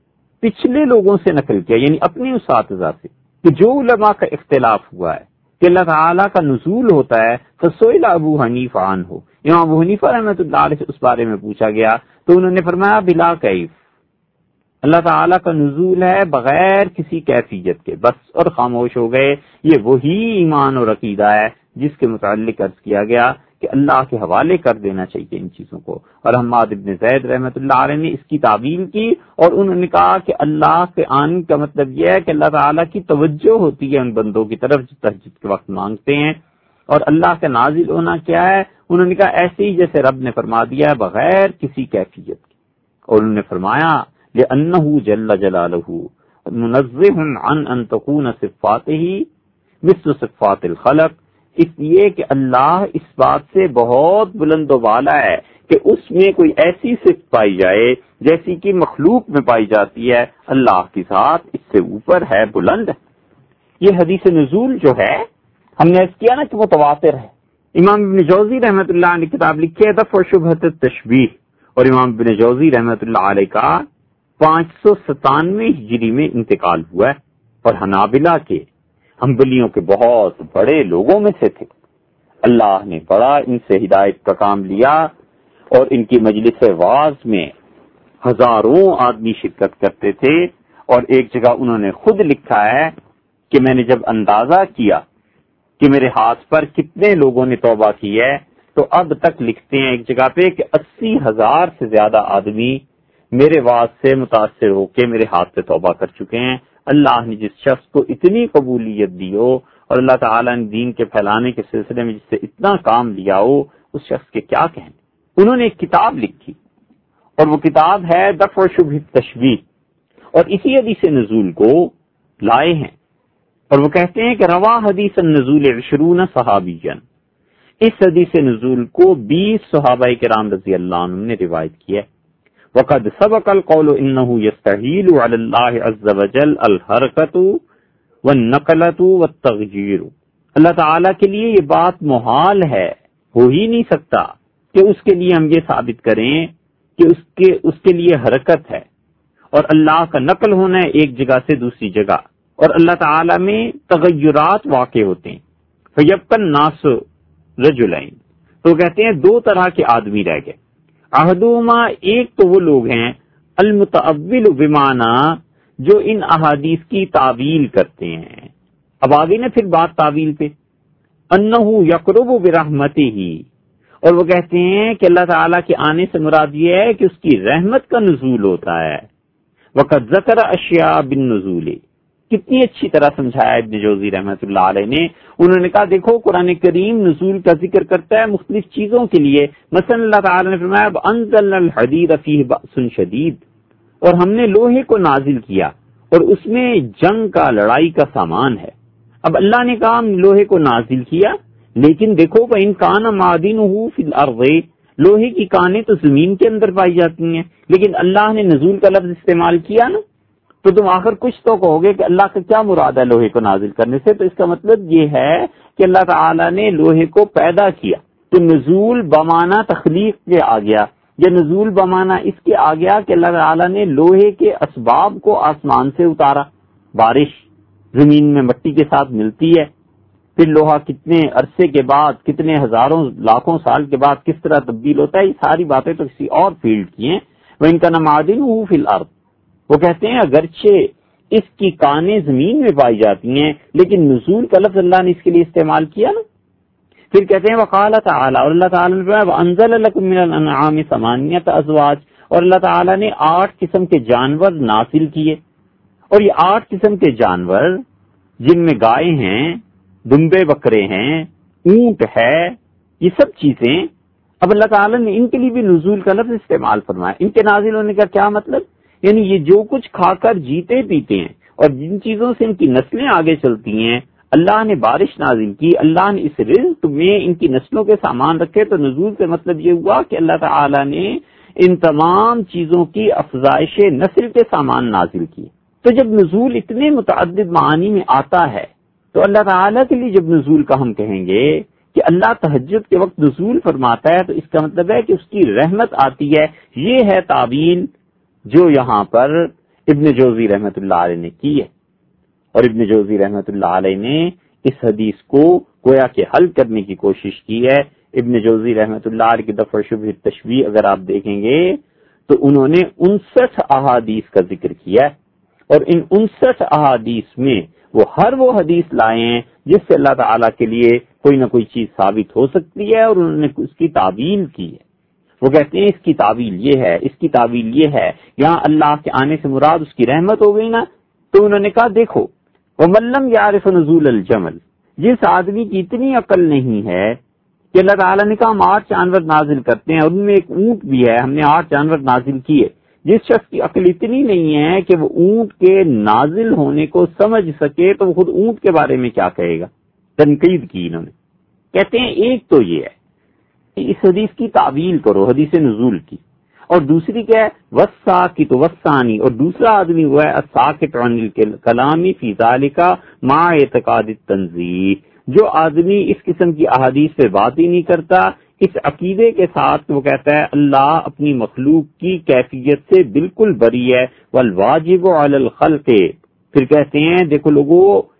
پچھلے لوگوں سے نقل کیا، یعنی اپنے اساتذہ سے، کہ جو علماء کا اختلاف ہوا ہے کہ اللہ تعالیٰ کا نزول ہوتا ہے. فسئل ابو حنیفہ عنہ، امام ابو حنیفہ رحمۃ اللہ علیہ سے اس بارے میں پوچھا گیا تو انہوں نے فرمایا بلا کیف، اللہ تعالیٰ کا نزول ہے بغیر کسی کیفیت کے، بس، اور خاموش ہو گئے. یہ وہی ایمان اور عقیدہ ہے جس کے متعلق عرض کیا گیا کہ اللہ کے حوالے کر دینا چاہیے ان چیزوں کو. اور حماد ابن زید رحمۃ اللہ علیہ نے اس کی تعویل کی، اور انہوں نے کہا کہ اللہ کے آنے کا مطلب یہ ہے کہ اللہ تعالیٰ کی توجہ ہوتی ہے ان بندوں کی طرف جو تہجد کے وقت مانگتے ہیں. اور اللہ کا نازل ہونا کیا ہے؟ انہوں نے کہا ایسے ہی جیسے رب نے فرما دیا ہے بغیر کسی کیفیت کے. اور انہوں نے فرمایا لأنه جل جلالہ منزہ عن ان تکون صفاتہ مثل صفات الخلق، اس لیے کہ اللہ اس بات سے بہت بلند و بالا ہے کہ اس میں کوئی ایسی صفت پائی جائے جیسی کہ مخلوق میں پائی جاتی ہے. اللہ کی ذات اس سے اوپر ہے، بلند ہے. یہ حدیث نزول جو ہے ہم نے اس کیا نا کہ متواتر ہے. امام ابن جوزی رحمۃ اللہ نے کتاب لکھی ہے دفع شبہۃ التشبیہ، اور امام ابن جوزی رحمۃ اللہ علیہ کا پانچ سو ستانوے ہجری میں انتقال ہوا ہے، اور حنابلہ کے، حنبلیوں کے بہت بڑے لوگوں میں سے تھے. اللہ نے بڑا ان سے ہدایت کا کام لیا، اور ان کی مجلس واعظ میں ہزاروں آدمی شرکت کرتے تھے. اور ایک جگہ انہوں نے خود لکھا ہے کہ میں نے جب اندازہ کیا کہ میرے ہاتھ پر کتنے لوگوں نے توبہ کی ہے تو اب تک لکھتے ہیں ایک جگہ پہ کہ اسی ہزار سے زیادہ آدمی میرے واعظ سے متاثر ہو کے میرے ہاتھ پہ توبہ کر چکے ہیں. اللہ نے جس شخص کو اتنی قبولیت دی ہو، اور اللہ تعالیٰ نے دین کے پھیلانے کے سلسلے میں جس سے اتنا کام لیا ہو، اس شخص کے کیا کہنے. انہوں نے ایک کتاب لکھی، اور وہ کتاب ہے دفع شبہ التشبیہ، اور اسی حدیث نزول کو لائے ہیں. اور وہ کہتے ہیں کہ روا حدیث النزول عشرون صحابیاً، اس حدیث نزول کو بیس صحابہ کرام رضی اللہ عنہ نے روایت کی ہے. وقد سبق القول انه يستحيل على الله عز وجل الحركة والنقلة والتغيير، اللہ تعالیٰ کے لیے یہ بات محال ہے، ہو ہی نہیں سکتا کہ اس کے لیے ہم یہ ثابت کریں کہ اس کے اس کے لیے حرکت ہے، اور اللہ کا نقل ہونا ہے ایک جگہ سے دوسری جگہ، اور اللہ تعالیٰ میں تغیرات واقع ہوتے ہیں. فیبقى الناس رجلین، تو کہتے ہیں دو طرح کے آدمی رہ گئے. احدہما، ایک تو وہ لوگ ہیں المتأول بمعنی، جو ان احادیث کی تعویل کرتے ہیں. اب آگے نا پھر بات تعویل پہ، انہ یقرب برحمتہ، اور وہ کہتے ہیں کہ اللہ تعالیٰ کے آنے سے مراد یہ ہے کہ اس کی رحمت کا نزول ہوتا ہے. وقد ذکر اشیاء بالنزول، کتنی اچھی طرح سمجھایا ابن جوزی رحمۃ اللہ علیہ نے. انہوں نے کہا دیکھو قرآن کریم نزول کا ذکر کرتا ہے مختلف چیزوں کے لیے. مثلا اللہ تعالیٰ نے فرمایا انزلنا الحدید فیہ بأس شدید، اور ہم نے لوہے کو نازل کیا اور اس میں جنگ کا، لڑائی کا سامان ہے. اب اللہ نے کہا ہم لوہے کو نازل کیا، لیکن دیکھو فإن کان معدنہ فی الارض، لوہے کی کانیں تو زمین کے اندر پائی جاتی ہیں، لیکن اللہ نے نزول کا لفظ استعمال کیا نا، تو تم آخر کچھ تو کہو گے کہ اللہ کا کیا مراد ہے لوہے کو نازل کرنے سے. تو اس کا مطلب یہ ہے کہ اللہ تعالیٰ نے لوہے کو پیدا کیا. تو نزول بمانا تخلیق کے آ گیا، یا نزول بمانا اس کے آ گیا کہ اللہ تعالیٰ نے لوہے کے اسباب کو آسمان سے اتارا، بارش، زمین میں مٹی کے ساتھ ملتی ہے، پھر لوہا کتنے عرصے کے بعد، کتنے ہزاروں لاکھوں سال کے بعد کس طرح تبدیل ہوتا ہے، یہ ساری باتیں تو کسی اور فیلڈ کی ہیں. وہ ان کا نمادن ہو فی الارض، وہ کہتے ہیں اگرچہ اس کی کانیں زمین میں پائی جاتی ہیں لیکن نزول کا لفظ اللہ نے اس کے لیے استعمال کیا نا. پھر کہتے ہیں وقال تعالی، اور اللہ تعالی نے فرمایا وانزل لکم من الانعام ثمانیۃ ازواج، اور اللہ تعالی نے آٹھ قسم کے جانور نازل کیے. اور یہ آٹھ قسم کے جانور جن میں گائے ہیں، دمبے بکرے ہیں، اونٹ ہے، یہ سب چیزیں اب اللہ تعالیٰ نے ان کے لیے بھی نزول کا لفظ استعمال فرمایا. ان کے نازل ہونے کا کیا مطلب؟ یعنی یہ جو کچھ کھا کر جیتے پیتے ہیں اور جن چیزوں سے ان کی نسلیں آگے چلتی ہیں، اللہ نے بارش نازل کی، اللہ نے اس رزق میں ان کی نسلوں کے سامان رکھے. تو نزول سے مطلب یہ ہوا کہ اللہ تعالیٰ نے ان تمام چیزوں کی افزائش نسل کے سامان نازل کیے. تو جب نزول اتنے متعدد معانی میں آتا ہے تو اللہ تعالیٰ کے لیے جب نزول کا ہم کہیں گے کہ اللہ تہجد کے وقت نزول فرماتا ہے، تو اس کا مطلب ہے کہ اس کی رحمت آتی ہے. یہ ہے تعبیر جو یہاں پر ابن جوزی رحمت اللہ علیہ نے کی ہے. اور ابن جوزی رحمت اللہ علیہ نے اس حدیث کو گویا کہ حل کرنے کی کوشش کی ہے. ابن جوزی رحمت اللہ علیہ کی دفع شبہ تشبیہ اگر آپ دیکھیں گے تو انہوں نے انسٹھ احادیث کا ذکر کیا ہے، اور ان انسٹھ احادیث میں وہ ہر وہ حدیث لائے ہیں جس سے اللہ تعالیٰ کے لیے کوئی نہ کوئی چیز ثابت ہو سکتی ہے، اور انہوں نے اس کی تعویل کی ہے. وہ کہتے ہیں اس کی تعویل یہ ہے، اس کی تعویل یہ ہے. یہاں اللہ کے آنے سے مراد اس کی رحمت ہو گئی نا. تو انہوں نے کہا دیکھو وَمَن لَّمْ يَعْرِفْ نُزُولَ الْجَمَلِ، جس آدمی کی اتنی عقل نہیں ہے کہ اللہ تعالیٰ نے کہا ہم آٹھ جانور نازل کرتے ہیں اور ان میں ایک اونٹ بھی ہے، ہم نے آٹھ جانور نازل کیے. جس شخص کی عقل اتنی نہیں ہے کہ وہ اونٹ کے نازل ہونے کو سمجھ سکے تو وہ خود اونٹ کے بارے میں کیا کہے گا. تنقید کی انہوں نے. کہتے ہیں ایک تو یہ ہے کہ اس حدیث کی تعویل کرو، حدیث نزول کی، اور دوسری کیا ہے وَالسَّاكِتُ وَالثَّانِي، اور دوسرا آدمی ہوا ہے الساکت عن الکلام فی ذالک مع اعتقاد التنزیہ، جو آدمی اس قسم کی احادیث پہ بات ہی نہیں کرتا اس عقیدے کے ساتھ وہ کہتا ہے اللہ اپنی مخلوق کی کیفیت سے بالکل بری ہے. والواجب علی الخلق، پھر کہتے ہیں دیکھو لوگوں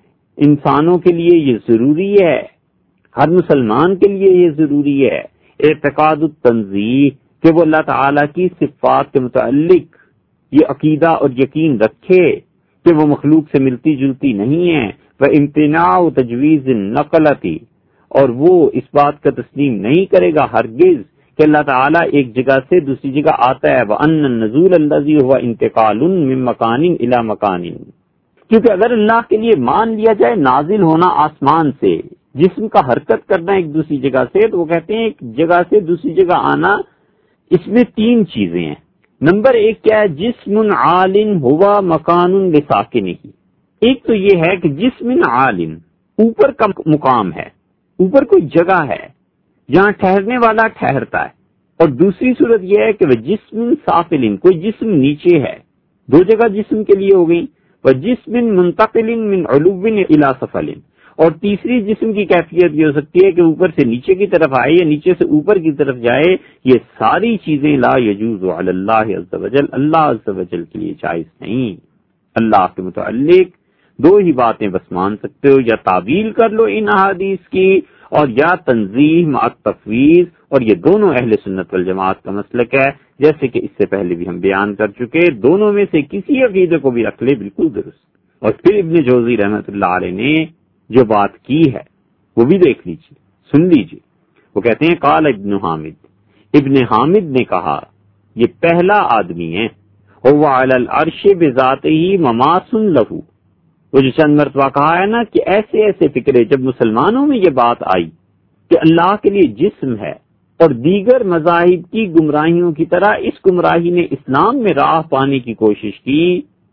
انسانوں کے لیے یہ ضروری ہے، ہر مسلمان کے لیے یہ ضروری ہے اعتقاد التنزیہ کہ وہ اللہ تعالیٰ کی صفات کے متعلق یہ عقیدہ اور یقین رکھے کہ وہ مخلوق سے ملتی جلتی نہیں ہے. وامتناع تجویز النقلتی، اور وہ اس بات کا تسلیم نہیں کرے گا ہرگز کہ اللہ تعالیٰ ایک جگہ سے دوسری جگہ آتا ہے. وَأَنَّ النُّزُولَ الَّذِي هُوَ انتقال من مکان الى مکان، کیونکہ اگر اللہ کے لیے مان لیا جائے نازل ہونا آسمان سے، جسم کا حرکت کرنا ایک دوسری جگہ سے، تو وہ کہتے ہیں ایک جگہ سے دوسری جگہ آنا، اس میں تین چیزیں ہیں. نمبر ایک کیا ہے جسم عال ہوا مکان لساکنہ، ایک تو یہ ہے کہ جسم عال اوپر کا مقام ہے، اوپر کوئی جگہ ہے جہاں ٹھہرنے والا ٹھہرتا ہے. اور دوسری صورت یہ ہے کہ وہ جسم سافل، کوئی جسم نیچے ہے. دو جگہ جسم کے لیے ہو گئی. وہ جسم منتقل من علو الى سفل، اور تیسری جسم کی کیفیت یہ ہو سکتی ہے کہ اوپر سے نیچے کی طرف آئے یا نیچے سے اوپر کی طرف جائے. یہ ساری چیزیں لا یجوز علی اللہ عز وجل، اللہ عز وجل کے لیے جائز نہیں. اللہ کے متعلق دو ہی باتیں بس مان سکتے ہو، یا تعویل کر لو ان احادیث کی، اور یا تنزیہ مع تفویض، اور یہ دونوں اہل سنت والجماعت کا مسلک ہے. جیسے کہ اس سے پہلے بھی ہم بیان کر چکے، دونوں میں سے کسی عقیدے کو بھی رکھ لے بالکل درست. اور پھر ابن جوزی رحمت اللہ علیہ نے جو بات کی ہے وہ بھی دیکھ لیجیے، سن لیجیے. وہ کہتے ہیں قال ابن حامد، ابن حامد نے کہا یہ پہلا آدمی ہے، هو علی العرش بذاتہ مماث لہ، وہ جو چند مرتبہ کہا ہے نا کہ ایسے ایسے فکرے جب مسلمانوں میں یہ بات آئی کہ اللہ کے لیے جسم ہے، اور دیگر مذاہب کی گمراہیوں کی طرح اس گمراہی نے اسلام میں راہ پانے کی کوشش کی،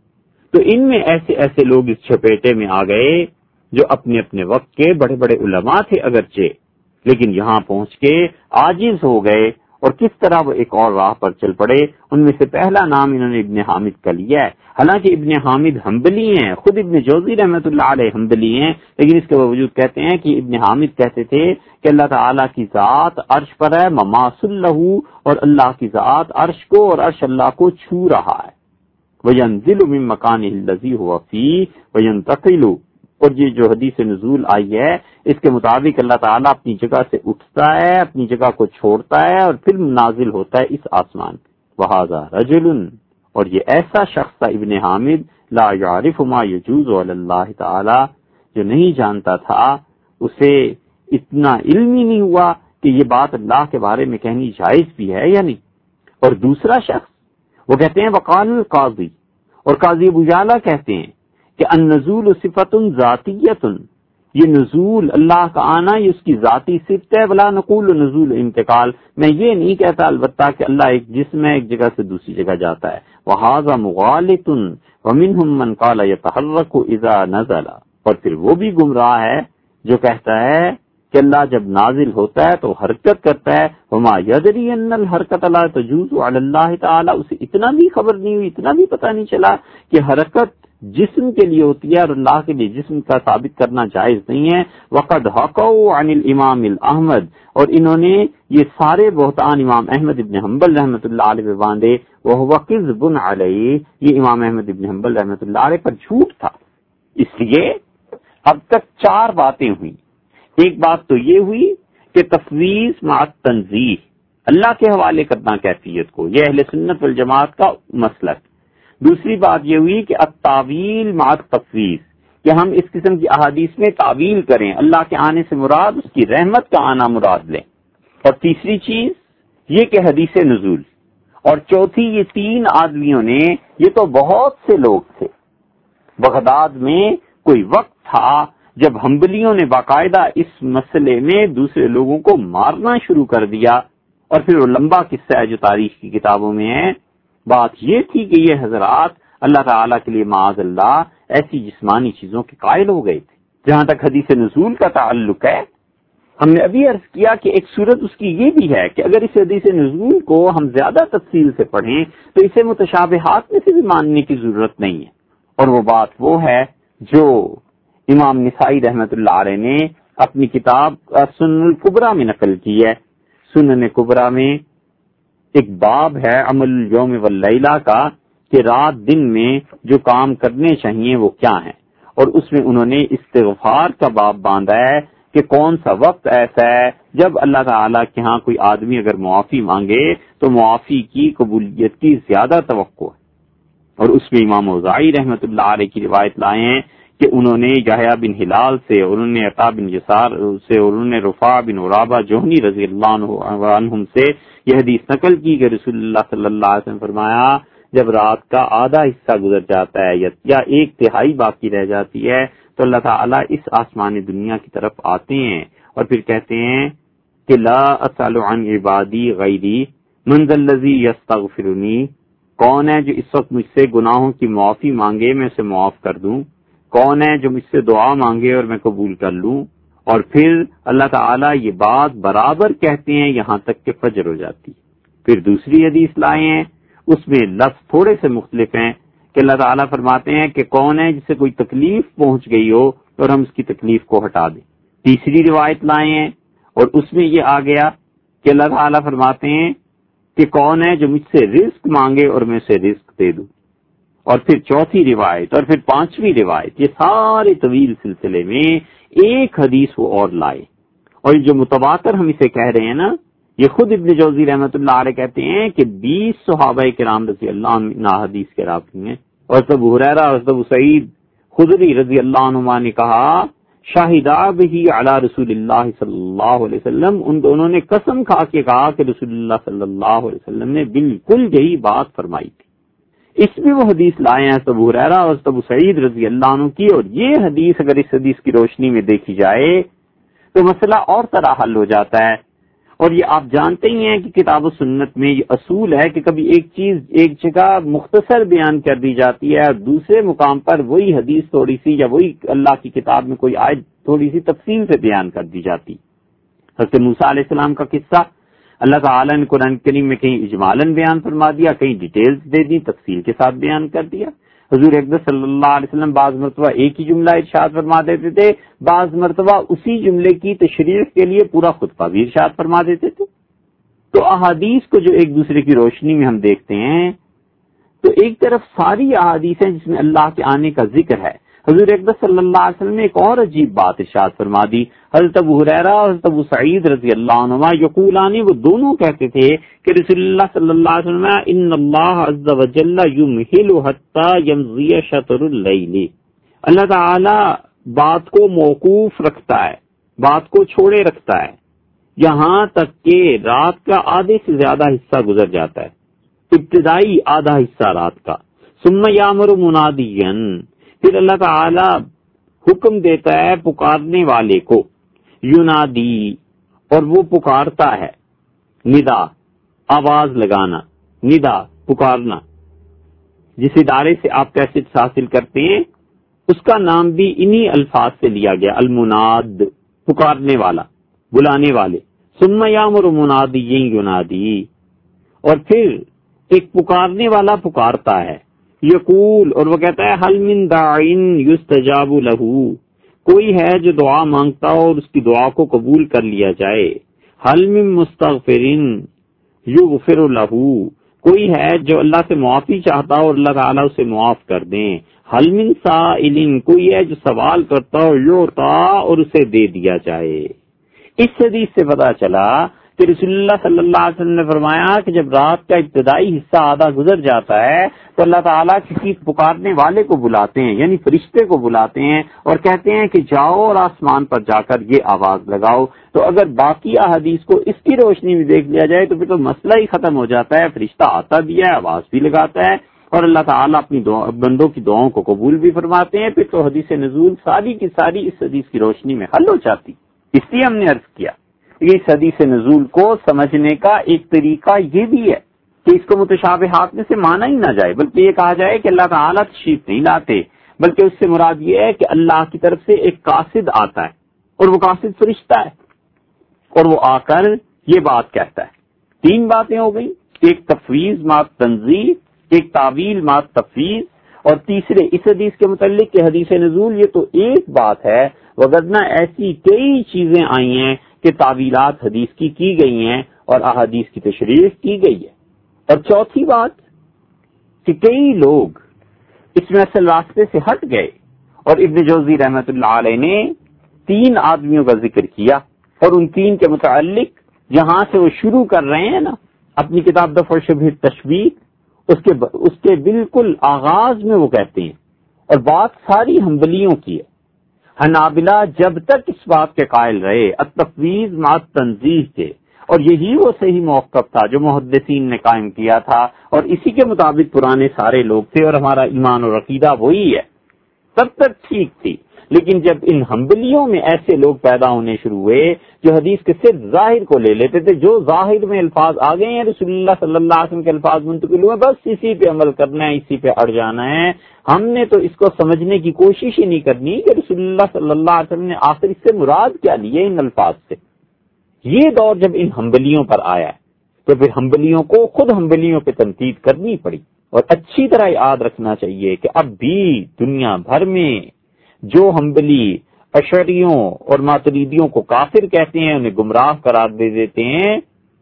تو ان میں ایسے ایسے لوگ اس چھپیٹے میں آ گئے جو اپنے اپنے وقت کے بڑے بڑے علماء تھے اگرچہ، لیکن یہاں پہنچ کے عاجز ہو گئے اور کس طرح وہ ایک اور راہ پر چل پڑے. ان میں سے پہلا نام انہوں نے ابن حامد کا لیا ہے. حالانکہ ابن حامد حنبلی ہیں، خود ابن جوزی رحمت اللہ علیہ حنبلی ہیں، لیکن اس کے باوجود کہتے ہیں کہ ابن حامد کہتے تھے کہ اللہ تعالیٰ کی ذات عرش پر ہے مماثل لہ، اور اللہ کی ذات عرش کو اور عرش اللہ کو چھو رہا ہے. وَيَنزِلُ مِن مَّكَانِهِ الَّذِي هُوَ فِيهِ وَيَنتَقِلُ اور یہ جو حدیث نزول آئی ہے اس کے مطابق اللہ تعالیٰ اپنی جگہ سے اٹھتا ہے، اپنی جگہ کو چھوڑتا ہے اور پھر نازل ہوتا ہے اس آسمان۔ وَهَذَا رَجُلٌ، اور یہ ایسا شخص تھا ابن حامد، لا يعرف ما يجوز علی اللہ تعالی، جو نہیں جانتا تھا، اسے اتنا علم ہی نہیں ہوا کہ یہ بات اللہ کے بارے میں کہنی جائز بھی ہے یا نہیں۔ اور دوسرا شخص وہ کہتے ہیں وقال القاضی، اور قاضی ابو یعلا کہتے ہیں کہ النزول صفت ذاتیت، یہ نزول اللہ کا آنا یہ اس کی ذاتی صفت ہے، ولا نقول نزول انتقال، میں یہ نہیں کہتا البتہ کہ اللہ ایک جسم ہے، ایک جگہ سے دوسری جگہ جاتا ہے۔ وہذا مغالط ومنهم من قال يتحرك اذا نزل، اور پھر وہ بھی گمراہ ہے جو کہتا ہے کہ اللہ جب نازل ہوتا ہے تو حرکت کرتا ہے، وما يدري ان الحرکت لا تجوز علی اللہ تعالی، اسے اتنا بھی خبر نہیں ہوئی، اتنا بھی پتہ نہیں چلا کہ حرکت جسم کے لیے ہوتی ہے اور اللہ کے لیے جسم کا ثابت کرنا جائز نہیں ہے۔ وقد حقوا عن الامام الاحمد، اور انہوں نے یہ سارے بہتان امام احمد ابن حنبل رحمۃ اللہ علیہ پہ باندھے، وہو کذب علیہ، یہ امام احمد ابن حنبل رحمۃ اللہ علیہ پر جھوٹ تھا۔ اس لیے اب تک چار باتیں ہوئی۔ ایک بات تو یہ ہوئی کہ تفویض مع تنزیہ، اللہ کے حوالے کرنا کیفیت کو، یہ اہل سنت والجماعت کا مسلک۔ دوسری بات یہ ہوئی کہ التاویل مع التفویض، کہ ہم اس قسم کی احادیث میں تعویل کریں، اللہ کے آنے سے مراد اس کی رحمت کا آنا مراد لیں۔ اور تیسری چیز یہ کہ حدیث نزول، اور چوتھی یہ تین آدمیوں نے، یہ تو بہت سے لوگ تھے، بغداد میں کوئی وقت تھا جب حنبلیوں نے باقاعدہ اس مسئلے میں دوسرے لوگوں کو مارنا شروع کر دیا، اور پھر وہ لمبا قصہ ہے جو تاریخ کی کتابوں میں ہے۔ بات یہ تھی کہ یہ حضرات اللہ تعالیٰ کے لیے معاذ اللہ ایسی جسمانی چیزوں کے قائل ہو گئے تھے۔ جہاں تک حدیث نزول کا تعلق ہے، ہم نے ابھی عرض کیا کہ ایک صورت اس کی یہ بھی ہے کہ اگر اس حدیث نزول کو ہم زیادہ تفصیل سے پڑھیں تو اسے متشابہات میں سے بھی ماننے کی ضرورت نہیں ہے، اور وہ بات وہ ہے جو امام نسائی رحمۃ اللہ علیہ نے اپنی کتاب سنن الکبریٰ میں نقل کی ہے۔ سنن کبریٰ میں ایک باب ہے عمل اليوم واللیلہ کا، کہ رات دن میں جو کام کرنے چاہیے وہ کیا ہیں، اور اس میں انہوں نے استغفار کا باب باندھا ہے کہ کون سا وقت ایسا ہے جب اللہ تعالیٰ کے ہاں کوئی آدمی اگر معافی مانگے تو معافی کی قبولیت کی زیادہ توقع ہے۔ اور اس میں امام اوزاعی رحمۃ اللہ علیہ کی روایت لائے ہیں کہ انہوں نے یحییٰ بن ہلال سے، اور انہوں نے عطا بن یسار سے، اور انہوں نے رفاع بن عرابہ جوہنی رضی اللہ عنہم سے یہ حدیث نقل کی کہ رسول اللہ صلی اللہ علیہ وسلم فرمایا جب رات کا آدھا حصہ گزر جاتا ہے یا ایک تہائی باقی رہ جاتی ہے تو اللہ تعالیٰ اس آسمان دنیا کی طرف آتے ہیں اور پھر کہتے ہیں کہ لا اسأل عن عبادی غیری من ذا الذی یستغفرنی، کون ہے جو اس وقت مجھ سے گناہوں کی معافی مانگے میں اسے معاف کر دوں، کون ہے جو مجھ سے دعا مانگے اور میں قبول کر لوں۔ اور پھر اللہ تعالیٰ یہ بات برابر کہتے ہیں یہاں تک کہ فجر ہو جاتی۔ پھر دوسری حدیث لائے ہیں، اس میں لفظ تھوڑے سے مختلف ہیں کہ اللہ تعالیٰ فرماتے ہیں کہ کون ہے جسے کوئی تکلیف پہنچ گئی ہو اور ہم اس کی تکلیف کو ہٹا دیں۔ تیسری روایت لائے ہیں اور اس میں یہ آ گیا کہ اللہ تعالیٰ فرماتے ہیں کہ کون ہے جو مجھ سے رزق مانگے اور میں اسے رزق دے دوں۔ اور پھر چوتھی روایت اور پھر پانچویں روایت، یہ سارے طویل سلسلے میں ایک حدیث وہ اور لائے۔ اور جو متواتر ہم اسے کہہ رہے ہیں نا، یہ خود ابن جوزی رحمۃ اللہ علیہ کہتے ہیں کہ بیس صحابہ کرام رضی اللہ عنہ حدیث کے راوی ہیں، اور ابو ہریرہ اور ابو سعید خدری رضی اللہ عنہما نے کہا شاہدہ بہ علی رسول اللہ صلی اللہ علیہ وسلم، ان دونوں نے قسم کھا کے کہا کہ رسول اللہ صلی اللہ علیہ وسلم نے بالکل یہی بات فرمائی تھی۔ اس میں وہ حدیث لائے ہیں ابو ہریرہ اور ابو سعید رضی اللہ عنہ کی، اور یہ حدیث اگر اس حدیث کی روشنی میں دیکھی جائے تو مسئلہ اور طرح حل ہو جاتا ہے۔ اور یہ آپ جانتے ہی ہیں کہ کتاب و سنت میں یہ اصول ہے کہ کبھی ایک چیز ایک جگہ مختصر بیان کر دی جاتی ہے اور دوسرے مقام پر وہی حدیث تھوڑی سی یا وہی اللہ کی کتاب میں کوئی آیت تھوڑی سی تفصیل سے بیان کر دی جاتی۔ حضرت موسیٰ علیہ السلام کا قصہ اللہ تعالیٰ نے قرآن کریم میں کہیں اجمالاً بیان فرما دیا، کہیں ڈیٹیلز دے دی، تفصیل کے ساتھ بیان کر دیا۔ حضور اقدس صلی اللہ علیہ وسلم بعض مرتبہ ایک ہی جملہ ارشاد فرما دیتے تھے، بعض مرتبہ اسی جملے کی تشریح کے لیے پورا خطبہ بھی ارشاد فرما دیتے تھے۔ تو احادیث کو جو ایک دوسرے کی روشنی میں ہم دیکھتے ہیں تو ایک طرف ساری احادیث ہیں جس میں اللہ کے آنے کا ذکر ہے، حضور اقدس صلی اللہ علیہ وسلم نے ایک اور عجیب بات ارشاد فرما دی. حضرت ابو ہریرہ اور حضرت ابو سعید رضی اللہ عنہما یقولان، وہ دونوں کہتے تھے کہ رسول اللہ صلی اللہ علیہ وسلم ان اللہ عز وجل یمہل حتی یمضی شطر اللیل، اللہ تعالی بات کو موقوف رکھتا ہے، بات کو چھوڑے رکھتا ہے یہاں تک کہ رات کا آدھے سے زیادہ حصہ گزر جاتا ہے، ابتدائی آدھا حصہ رات کا. ثم یامر منادیا، پھر اللہ تعالی حکم دیتا ہے پکارنے والے کو، ینادی، اور وہ پکارتا ہے، ندا آواز لگانا، ندا پکارنا. جس ادارے سے آپ کیسٹ حاصل کرتے ہیں اس کا نام بھی انہی الفاظ سے لیا گیا، المناد، پکارنے والا، بلانے والے. ثم یامر منادی ینادی، اور پھر ایک پکارنے والا پکارتا ہے، یقول، اور وہ کہتا ہے حل من داعٍ یستجاب لہ، کوئی ہے جو دعا مانگتا ہو اور اس کی دعا کو قبول کر لیا جائے. حل من مستغفر یغفر لہ، کوئی ہے جو اللہ سے معافی چاہتا ہو اور اللہ تعالیٰ اسے معاف کر دیں. حل من سائل، کوئی ہے جو سوال کرتا ہو، یعطا، اور اسے دے دیا جائے. اس حدیث سے پتا چلا کہ رسول اللہ صلی اللہ علیہ وسلم نے فرمایا کہ جب رات کا ابتدائی حصہ آدھا گزر جاتا ہے تو اللہ تعالیٰ کسی پکارنے والے کو بلاتے ہیں، یعنی فرشتے کو بلاتے ہیں اور کہتے ہیں کہ جاؤ اور آسمان پر جا کر یہ آواز لگاؤ. تو اگر باقی احادیث کو اس کی روشنی میں دیکھ لیا جائے تو پھر تو مسئلہ ہی ختم ہو جاتا ہے. فرشتہ آتا بھی ہے، آواز بھی لگاتا ہے، اور اللہ تعالیٰ اپنی بندوں کی دعاؤں کو قبول بھی فرماتے ہیں. پھر تو حدیث نزول ساری کی ساری اس حدیث کی روشنی میں حل ہو جاتی. اس لیے ہم نے عرض کیا اس حدیث نزول کو سمجھنے کا ایک طریقہ یہ بھی ہے کہ اس کو متشابہات میں سے مانا ہی نہ جائے، بلکہ یہ کہا جائے کہ اللہ تعالیٰ تشریف نہیں لاتے، بلکہ اس سے مراد یہ ہے کہ اللہ کی طرف سے ایک قاصد آتا ہے اور وہ قاصد فرشتہ ہے اور وہ آ کر یہ بات کہتا ہے. تین باتیں ہو گئی، ایک تفویض مات تنزیل، ایک تعویل مات تفویض، اور تیسرے اس حدیث کے متعلق کہ حدیث نزول یہ تو ایک بات ہے، وگرنہ ایسی کئی چیزیں آئی ہیں کہ تعویلات حدیث کی کی گئی ہیں اور احادیث کی تشریح کی گئی ہے. اور چوتھی بات کہ کئی لوگ اس میں اصل راستے سے ہٹ گئے، اور ابن جوزی رحمت اللہ علیہ نے تین آدمیوں کا ذکر کیا، اور ان تین کے متعلق جہاں سے وہ شروع کر رہے ہیں نا اپنی کتاب دفع شبہ تشبیہ، اس کے اس کے بالکل آغاز میں وہ کہتے ہیں، اور بات ساری حنبلیوں کی ہے، حنابلہ جب تک اس بات کے قائل رہے التفویض مع تنزیہ کے، اور یہی وہ صحیح موقف تھا جو محدثین نے قائم کیا تھا، اور اسی کے مطابق پرانے سارے لوگ تھے، اور ہمارا ایمان اور عقیدہ وہی ہے، تب تک ٹھیک تھی. لیکن جب ان حنبلیوں میں ایسے لوگ پیدا ہونے شروع ہوئے جو حدیث کے صرف ظاہر کو لے لیتے تھے، جو ظاہر میں الفاظ آ گئے ہیں رسول اللہ صلی اللہ علیہ وسلم کے الفاظ منتقل ہوئے، بس اسی پہ عمل کرنا ہے، اسی پہ اڑ جانا ہے. ہم نے تو اس کو سمجھنے کی کوشش ہی نہیں کرنی کہ رسول اللہ صلی اللہ علیہ وسلم نے آخر اس سے مراد کیا لیے ان الفاظ سے. یہ دور جب ان حنبلیوں پر آیا ہے تو پھر حنبلیوں کو خود حنبلیوں پہ تنقید کرنی پڑی. اور اچھی طرح یاد رکھنا چاہیے کہ اب بھی دنیا بھر میں جو حنبلی اشعریوں اور ماتریدیوں کو کافر کہتے ہیں، انہیں گمراہ قرار دے دیتے ہیں،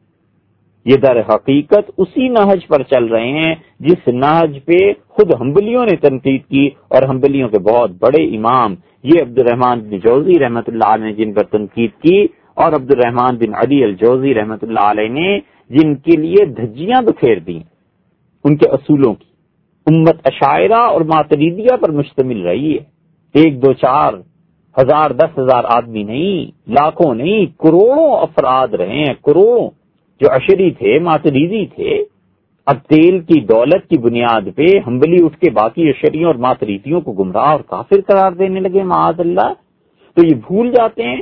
یہ در حقیقت اسی نہج پر چل رہے ہیں جس نہج پہ خود حنبلیوں نے تنقید کی، اور حنبلیوں کے بہت بڑے امام یہ عبد الرحمن بن جوزی رحمۃ اللہ علیہ نے جن پر تنقید کی، اور عبد الرحمن بن علی الجوزی رحمۃ اللہ علیہ نے جن کے لیے دھجیاں بکھیر دی ان کے اصولوں کی. امت اشاعرہ اور ماتریدیہ پر مشتمل رہی ہے. ایک دو چار ہزار دس ہزار آدمی نہیں، لاکھوں نہیں، کروڑوں افراد رہے ہیں، کروڑوں جو اشری تھے، ماتریدی تھے. اب تیل کی دولت کی بنیاد پہ حنبلی اٹھ کے باقی اشریوں اور ماتریدیوں کو گمراہ اور کافر قرار دینے لگے معاذ اللہ. تو یہ بھول جاتے ہیں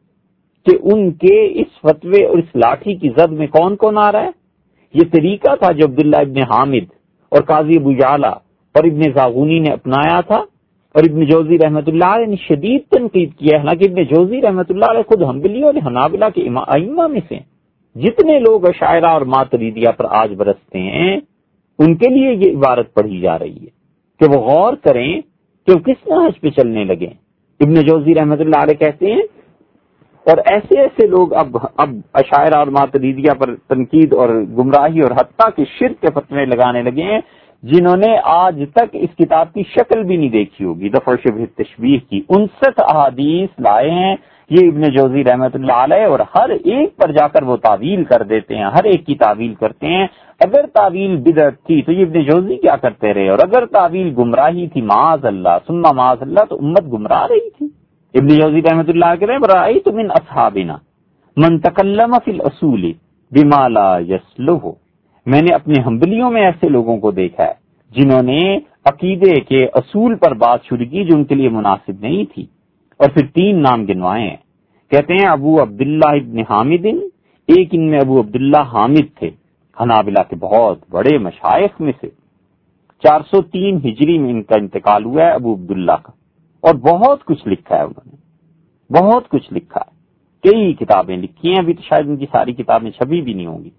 کہ ان کے اس فتوے اور اس لاٹھی کی زد میں کون کون آ رہا ہے. یہ طریقہ تھا جو عبداللہ ابن حامد اور قاضی ابو یعلا اور ابن زاغونی نے اپنایا تھا، اور ابن جوزی رحمۃ اللہ علیہ نے شدید تنقید کیا ہے. حالانکہ ابن جوزی رحمۃ اللہ علیہ خود حنبلی اور حنابلہ کے ائمہ میں سے. جتنے لوگ اشاعرہ اور ماتریدیہ پر آج برستے ہیں ان کے لیے یہ عبارت پڑھی جا رہی ہے کہ وہ غور کریں کہ وہ کس نہج پہ چلنے لگے. ابن جوزی رحمۃ اللہ علیہ کہتے ہیں، اور ایسے ایسے لوگ اب اب اشاعرہ اور ماتریدیہ پر تنقید اور گمراہی اور حتیٰ کہ شرک کے فتوے لگانے لگے ہیں جنہوں نے آج تک اس کتاب کی شکل بھی نہیں دیکھی ہوگی، دفع شبہ تشبیہ کی انسٹھ احادیث لائے ہیں یہ ابن جوزی رحمت اللہ علیہ، اور ہر ایک پر جا کر وہ تعویل کر دیتے ہیں، ہر ایک کی تعویل کرتے ہیں۔ اگر تعویل بدعت تھی تو یہ ابن جوزی کیا کرتے رہے، اور اگر تعویل گمراہی تھی معاذ اللہ ثم معاذ اللہ تو امت گمراہ رہی تھی۔ ابن جوزی رحمت اللہ علیہ کہتے ہیں رأیت من اصحابنا من تکلم فی الاصول بما لا یصلح، میں نے اپنے حنبلیوں میں ایسے لوگوں کو دیکھا ہے جنہوں نے عقیدے کے اصول پر بات شروع کی جو ان کے لیے مناسب نہیں تھی، اور پھر تین نام گنوائے ہیں۔ کہتے ہیں ابو عبداللہ ابن حامد، ایک ان میں ابو عبداللہ حامد تھے، حنابلہ کے بہت بڑے مشائخ میں سے، چار سو تین ہجری میں ان کا انتقال ہوا ہے ابو عبداللہ کا، اور بہت کچھ لکھا ہے انہوں نے، بہت کچھ لکھا ہے، کئی کتابیں لکھی ہیں، ابھی تو شاید ان کی ساری کتابیں چھپی بھی نہیں ہوں گی۔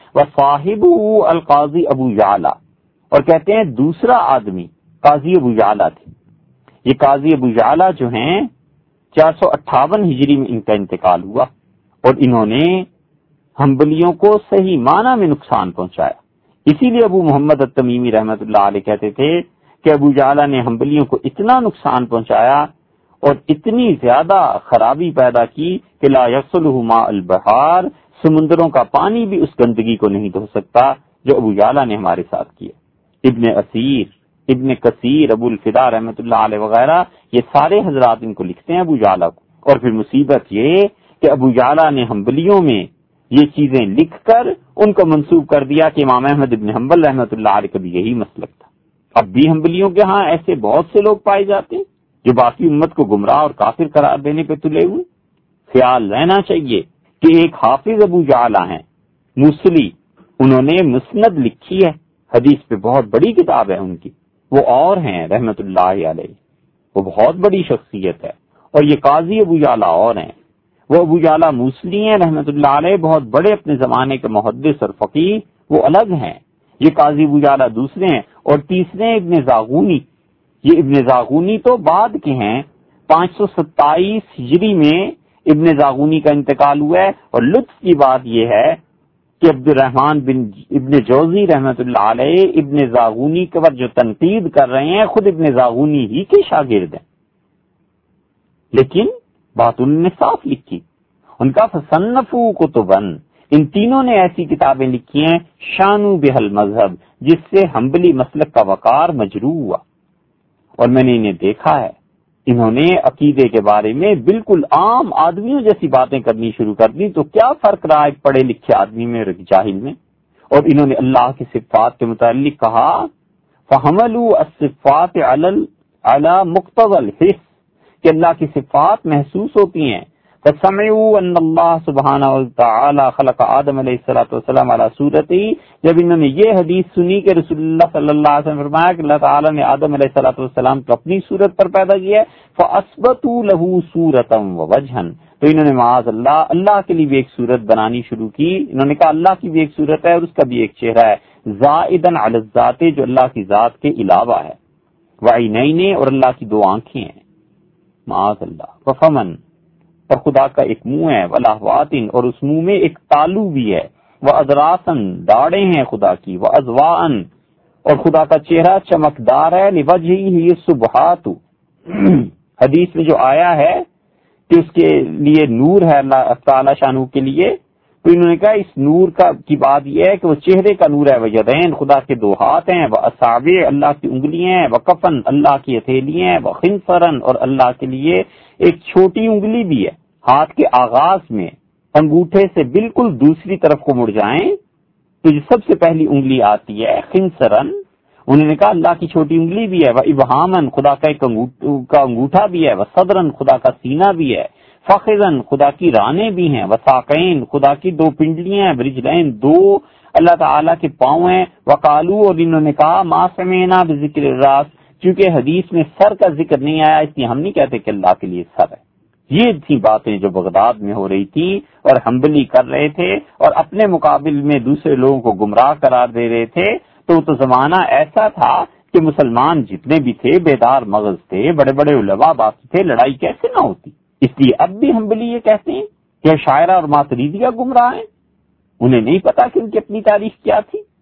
وصاحبہ القاضی ابو یعلا، اور کہتے ہیں دوسرا آدمی قاضی ابو یعلا تھے، یہ قاضی ابو یعلا جو ہیں چار سو اٹھاون ہجری میں ان کا انتقال ہوا، اور انہوں نے حنبلیوں کو صحیح معنی میں نقصان پہنچایا۔ اسی لیے ابو محمد التمیمی رحمت اللہ علیہ کہتے تھے کہ ابو یعلا نے حنبلیوں کو اتنا نقصان پہنچایا اور اتنی زیادہ خرابی پیدا کی کہ لا یصلح ماء البحار، سمندروں کا پانی بھی اس گندگی کو نہیں دھو سکتا جو ابو یعلا نے ہمارے ساتھ کیا۔ ابن اسیر، ابن کثیر، ابو الفدا رحمت اللہ علیہ وغیرہ، یہ سارے حضرات ان کو لکھتے ہیں ابو یعلا کو، اور پھر مصیبت یہ کہ ابو یعلا نے حنبلیوں میں یہ چیزیں لکھ کر ان کو منسوب کر دیا کہ امام احمد ابن حنبل رحمت اللہ علیہ کا بھی یہی مسلک تھا۔ اب بھی حنبلیوں کے ہاں ایسے بہت سے لوگ پائے جاتے ہیں جو باقی امت کو گمراہ اور کافر قرار دینے پہ تلے ہوئے۔ خیال رہنا چاہیے کہ ایک حافظ ابو یعلا ہیں موصلی، انہوں نے مسند لکھی ہے، حدیث پہ بہت بڑی کتاب ہے ان کی، وہ اور ہیں رحمت اللہ علیہ، وہ بہت بڑی شخصیت ہے، اور یہ قاضی ابو یعلا اور ہیں، وہ ابو یعلا موصلی ہیں رحمت اللہ علیہ، بہت بڑے اپنے زمانے کے محدث اور فقیہ، وہ الگ ہیں، یہ قاضی ابو یعلا دوسرے ہیں، اور تیسرے ابن زاغونی، یہ ابن زاغونی تو بعد کے ہیں، پانچ سو ستائیس ہجری میں ابن زاغونی کا انتقال ہوا ہے، اور لطف کی بات یہ ہے کہ عبد الرحمن بن ابن جوزی رحمت اللہ علیہ ابن زاغونی کے جو تنقید کر رہے ہیں خود ابن زاغونی ہی کے شاگرد ہیں، لیکن بات انہوں نے صاف لکھی، ان کا فصنفوا کتبا، ان تینوں نے ایسی کتابیں لکھی ہیں شانو بہل مذہب جس سے حنبلی مسلک کا وقار مجروح ہوا، اور میں نے انہیں دیکھا ہے انہوں نے عقیدے کے بارے میں بالکل عام آدمیوں جیسی باتیں کرنی شروع کر دی، تو کیا فرق رہا ایک پڑھے لکھے آدمی میں اور ایک جاہل میں؟ اور انہوں نے اللہ کی صفات کے متعلق کہا فحملوا الصفات علی مقتضى الحس، کہ اللہ کی صفات محسوس ہوتی ہیں، فسمعوا ان اللہ سبحانہ وتعالی خلق آدم علیہ الصلوۃ والسلام علی صورتی، جب انہوں نے یہ حدیث سنی کہ رسول اللہ صلی اللہ علیہ وسلم فرمایا کہ اللہ تعالی نے آدم علیہ الصلوۃ والسلام کو اپنی صورت پر پیدا کیا ہے، فاثبتوا له صورتا ووجھا، تو انہوں نے معاذ اللہ اللہ کے لیے بھی ایک صورت بنانی شروع کی، انہوں نے کہا اللہ کی بھی ایک صورت ہے اور اس کا بھی ایک چہرہ ہے، زائدا علی الذات، جو اللہ کی ذات کے علاوہ ہے، وعینین، اور اللہ کی دو آنکھیں ہیں، معاذ اللہ، وفمن، اور خدا کا ایک منہ ہے، ولاحواتن، اور اس منہ میں ایک تالو بھی ہے، وادراسن، داڑیں ہیں خدا کی، وازواءن، اور خدا کا چہرہ چمکدار ہے، لوجہہ السبحات، حدیث میں جو آیا ہے کہ اس کے لیے نور ہے اللہ تعالی شانہ کے لیے، تو انہوں نے کہا اس نور کا کی بات یہ ہے کہ وہ چہرے کا نور ہے، وجدین، خدا کے دو ہاتھ ہیں، واصابع، اللہ کی انگلیاں ہیں، وکفن، اللہ کی ہتھیلیاں ہیں، وخنصرن، اور اللہ کے لیے ایک چھوٹی انگلی بھی ہے، ہاتھ کے آغاز میں انگوٹھے سے بالکل دوسری طرف کو مڑ جائیں تو جو سب سے پہلی انگلی آتی ہے خنصرن، انہوں نے کہا اللہ کی چھوٹی انگلی بھی ہے، وابہامن، خدا کا ایک کا انگوٹھا بھی ہے، وصدرن، خدا کا سینہ بھی ہے، فخذن، خدا کی رانیں بھی ہیں، وساقین، خدا کی دو پنڈلیاں ہیں، برجلین، دو اللہ تعالیٰ کے پاؤں ہیں، وقالو، اور انہوں نے کہا ما سمعنا بذکر الراس، چونکہ حدیث میں سر کا ذکر نہیں آیا اس لیے ہم نہیں کہتے کہ اللہ کے لیے سر ہے۔ یہ تھی باتیں جو بغداد میں ہو رہی تھی اور حنبلی کر رہے تھے اور اپنے مقابل میں دوسرے لوگوں کو گمراہ قرار دے رہے تھے، تو تو زمانہ ایسا تھا کہ مسلمان جتنے بھی تھے بیدار مغز تھے، بڑے بڑے علماء باقی تھے، لڑائی کیسے نہ ہوتی۔ اس لیے اب بھی حنبلی یہ کہتے ہیں کہ شاعرہ اور ماتریدیہ گمراہ ہیں، انہیں نہیں پتا کہ ان کی اپنی تاریخ کیا تھی۔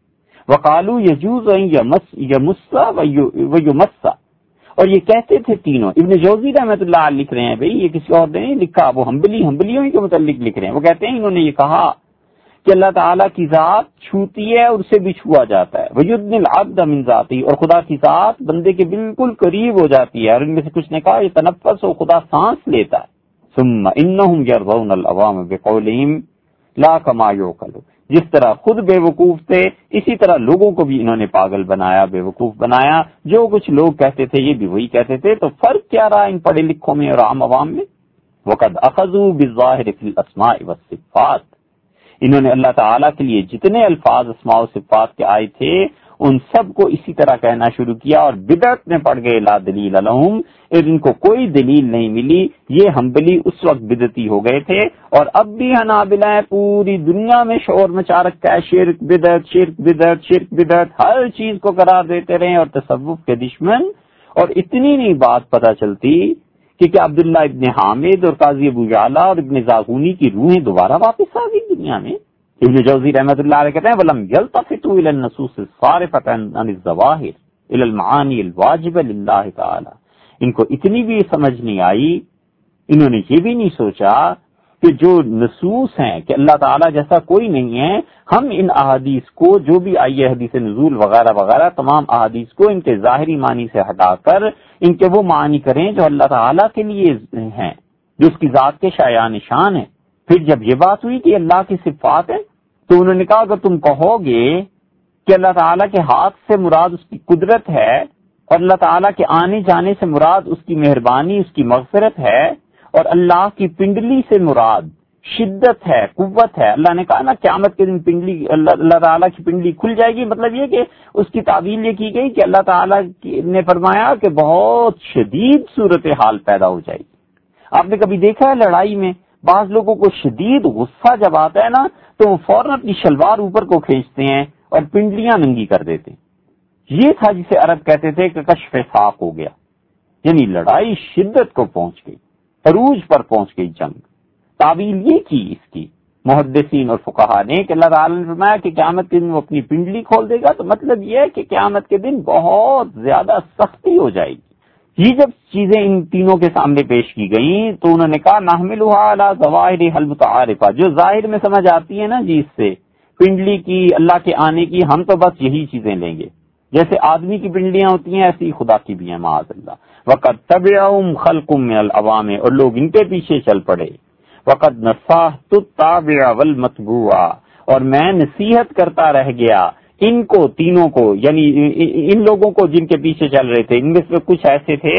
وقالو یجوز ان یمس یمسا و یمسا، اور یہ کہتے تھے تینوں. ابن جوزی رحمۃ اللہ علیہ لکھ رہے ہیں، بھئی یہ کسی اور نے نہیں لکھا، وہ حنبلی حنبلیوں ہی کے متعلق لکھ رہے ہیں. وہ کہتے ہیں انہوں نے یہ کہا کہ اللہ تعالیٰ کی ذات چھوتی ہے اور اسے بھی چھوا جاتا ہے. وَيُدْنِ الْعَبْدَ مِنْ ذَاتِهِ، اور خدا کی ذات بندے کے بالکل قریب ہو جاتی ہے. اور ان میں سے کچھ نے کہا یہ تنفس و خدا سانس لیتا ہے. ثُمَّ إِنَّهُمْ يَرْضَوْنَ الْعَوَامَ بِقَوْلِهِمْ لَا كَمَا يُعْقَلُ، جس طرح خود بے وقوف تھے اسی طرح لوگوں کو بھی انہوں نے پاگل بنایا، بے وقوف بنایا. جو کچھ لوگ کہتے تھے یہ بھی وہی کہتے تھے. تو فرق کیا رہا ان پڑھے لکھوں میں اور عام عوام میں؟ وَقَدْ أَخَذُوا بِالظَّاهِرِ فِي الْأَسْمَاءِ وَالصِّفَاتِ، انہوں نے اللہ تعالیٰ کے لیے جتنے الفاظ اسماء و صفات کے آئے تھے ان سب کو اسی طرح کہنا شروع کیا اور بدعت میں پڑ گئے. لا دلیل لہم، ان کو کوئی دلیل نہیں ملی. یہ حنبلی اس وقت بدعتی ہو گئے تھے اور اب بھی حنابلہ پوری دنیا میں شور مچا رکھا ہے، شرک بدعت شرک بدعت شرک بدعت، ہر چیز کو قرار دیتے رہے اور تصوف کے دشمن. اور اتنی نہیں بات پتہ چلتی کہ کیا عبداللہ ابن حامد اور قاضی ابو یعلا اور ابن زاغونی کی روحیں دوبارہ واپس آ گئی دنیا میں. ابن جوزی رحمۃ اللہ علیہ کہتے ہیں وَلَمْ يَلْتَفِتُوا إِلَى النُّصُوصِ الصَّارِفَةِ عَنِ الظَّوَاهِرِ إِلَى الْمَعَانِي الْوَاجِبَةِ لِلَّهِ تَعَالَى. ان کو اتنی بھی سمجھ نہیں آئی، انہوں نے یہ بھی نہیں سوچا کہ جو نصوص ہیں کہ اللہ تعالیٰ جیسا کوئی نہیں ہے، ہم ان احادیث کو جو بھی آئی ہے حدیث نزول وغیرہ وغیرہ تمام احادیث کو ان کے ظاہری معنی سے ہٹا کر ان کے وہ معنی کریں جو اللہ تعالیٰ کے لیے ہیں، جو اس کی ذات کے شایع نشان ہیں. پھر جب یہ بات ہوئی کہ اللہ کی صفات ہے تو انہوں نے کہا اگر تم کہو گے کہ اللہ تعالیٰ کے ہاتھ سے مراد اس کی قدرت ہے اور اللہ تعالیٰ کے آنے جانے سے مراد اس کی مہربانی اس کی مغفرت ہے اور اللہ کی پنڈلی سے مراد شدت ہے قوت ہے، اللہ نے کہا نا قیامت کے دن پنڈلی اللہ اللہ تعالیٰ کی پنڈلی کھل جائے گی، مطلب یہ کہ اس کی تعبیر یہ کی گئی کہ اللہ تعالیٰ نے فرمایا کہ بہت شدید صورتحال پیدا ہو جائے گی. آپ نے کبھی دیکھا ہے لڑائی میں بعض لوگوں کو شدید غصہ جب آتا ہے نا تو وہ فوراً اپنی شلوار اوپر کو کھینچتے ہیں اور پنڈلیاں ننگی کر دیتے ہیں. یہ تھا جسے عرب کہتے تھے کہ کشف ساق ہو گیا، یعنی لڑائی شدت کو پہنچ گئی، عروج پر پہنچ گئی جنگ. تعبیر یہ کی اس کی محدثین اور فقہا نے کہ اللہ تعالیٰ نے فرمایا کہ قیامت کے دن وہ اپنی پنڈلی کھول دے گا، تو مطلب یہ ہے کہ قیامت کے دن بہت زیادہ سختی ہو جائے گی. یہ جب چیزیں ان تینوں کے سامنے پیش کی گئیں تو انہوں نے کہا نحملها علی ظواہرها المتعارفہ، جو ظاہر میں سمجھ آتی ہے نا جی اس سے پنڈلی کی اللہ کے آنے کی، ہم تو بس یہی چیزیں لیں گے. جیسے آدمی کی پنڈلیاں ہوتی ہیں ایسی خدا کی بھی ہیں معاذ اللہ. وقد تبعهم خلق من العوام، اور لوگ ان کے پیچھے چل پڑے. وقد نصحت التابع والمتبوع، اور میں نصیحت کرتا رہ گیا ان کو تینوں کو، یعنی ان لوگوں کو جن کے پیچھے چل رہے تھے. ان میں سے کچھ ایسے تھے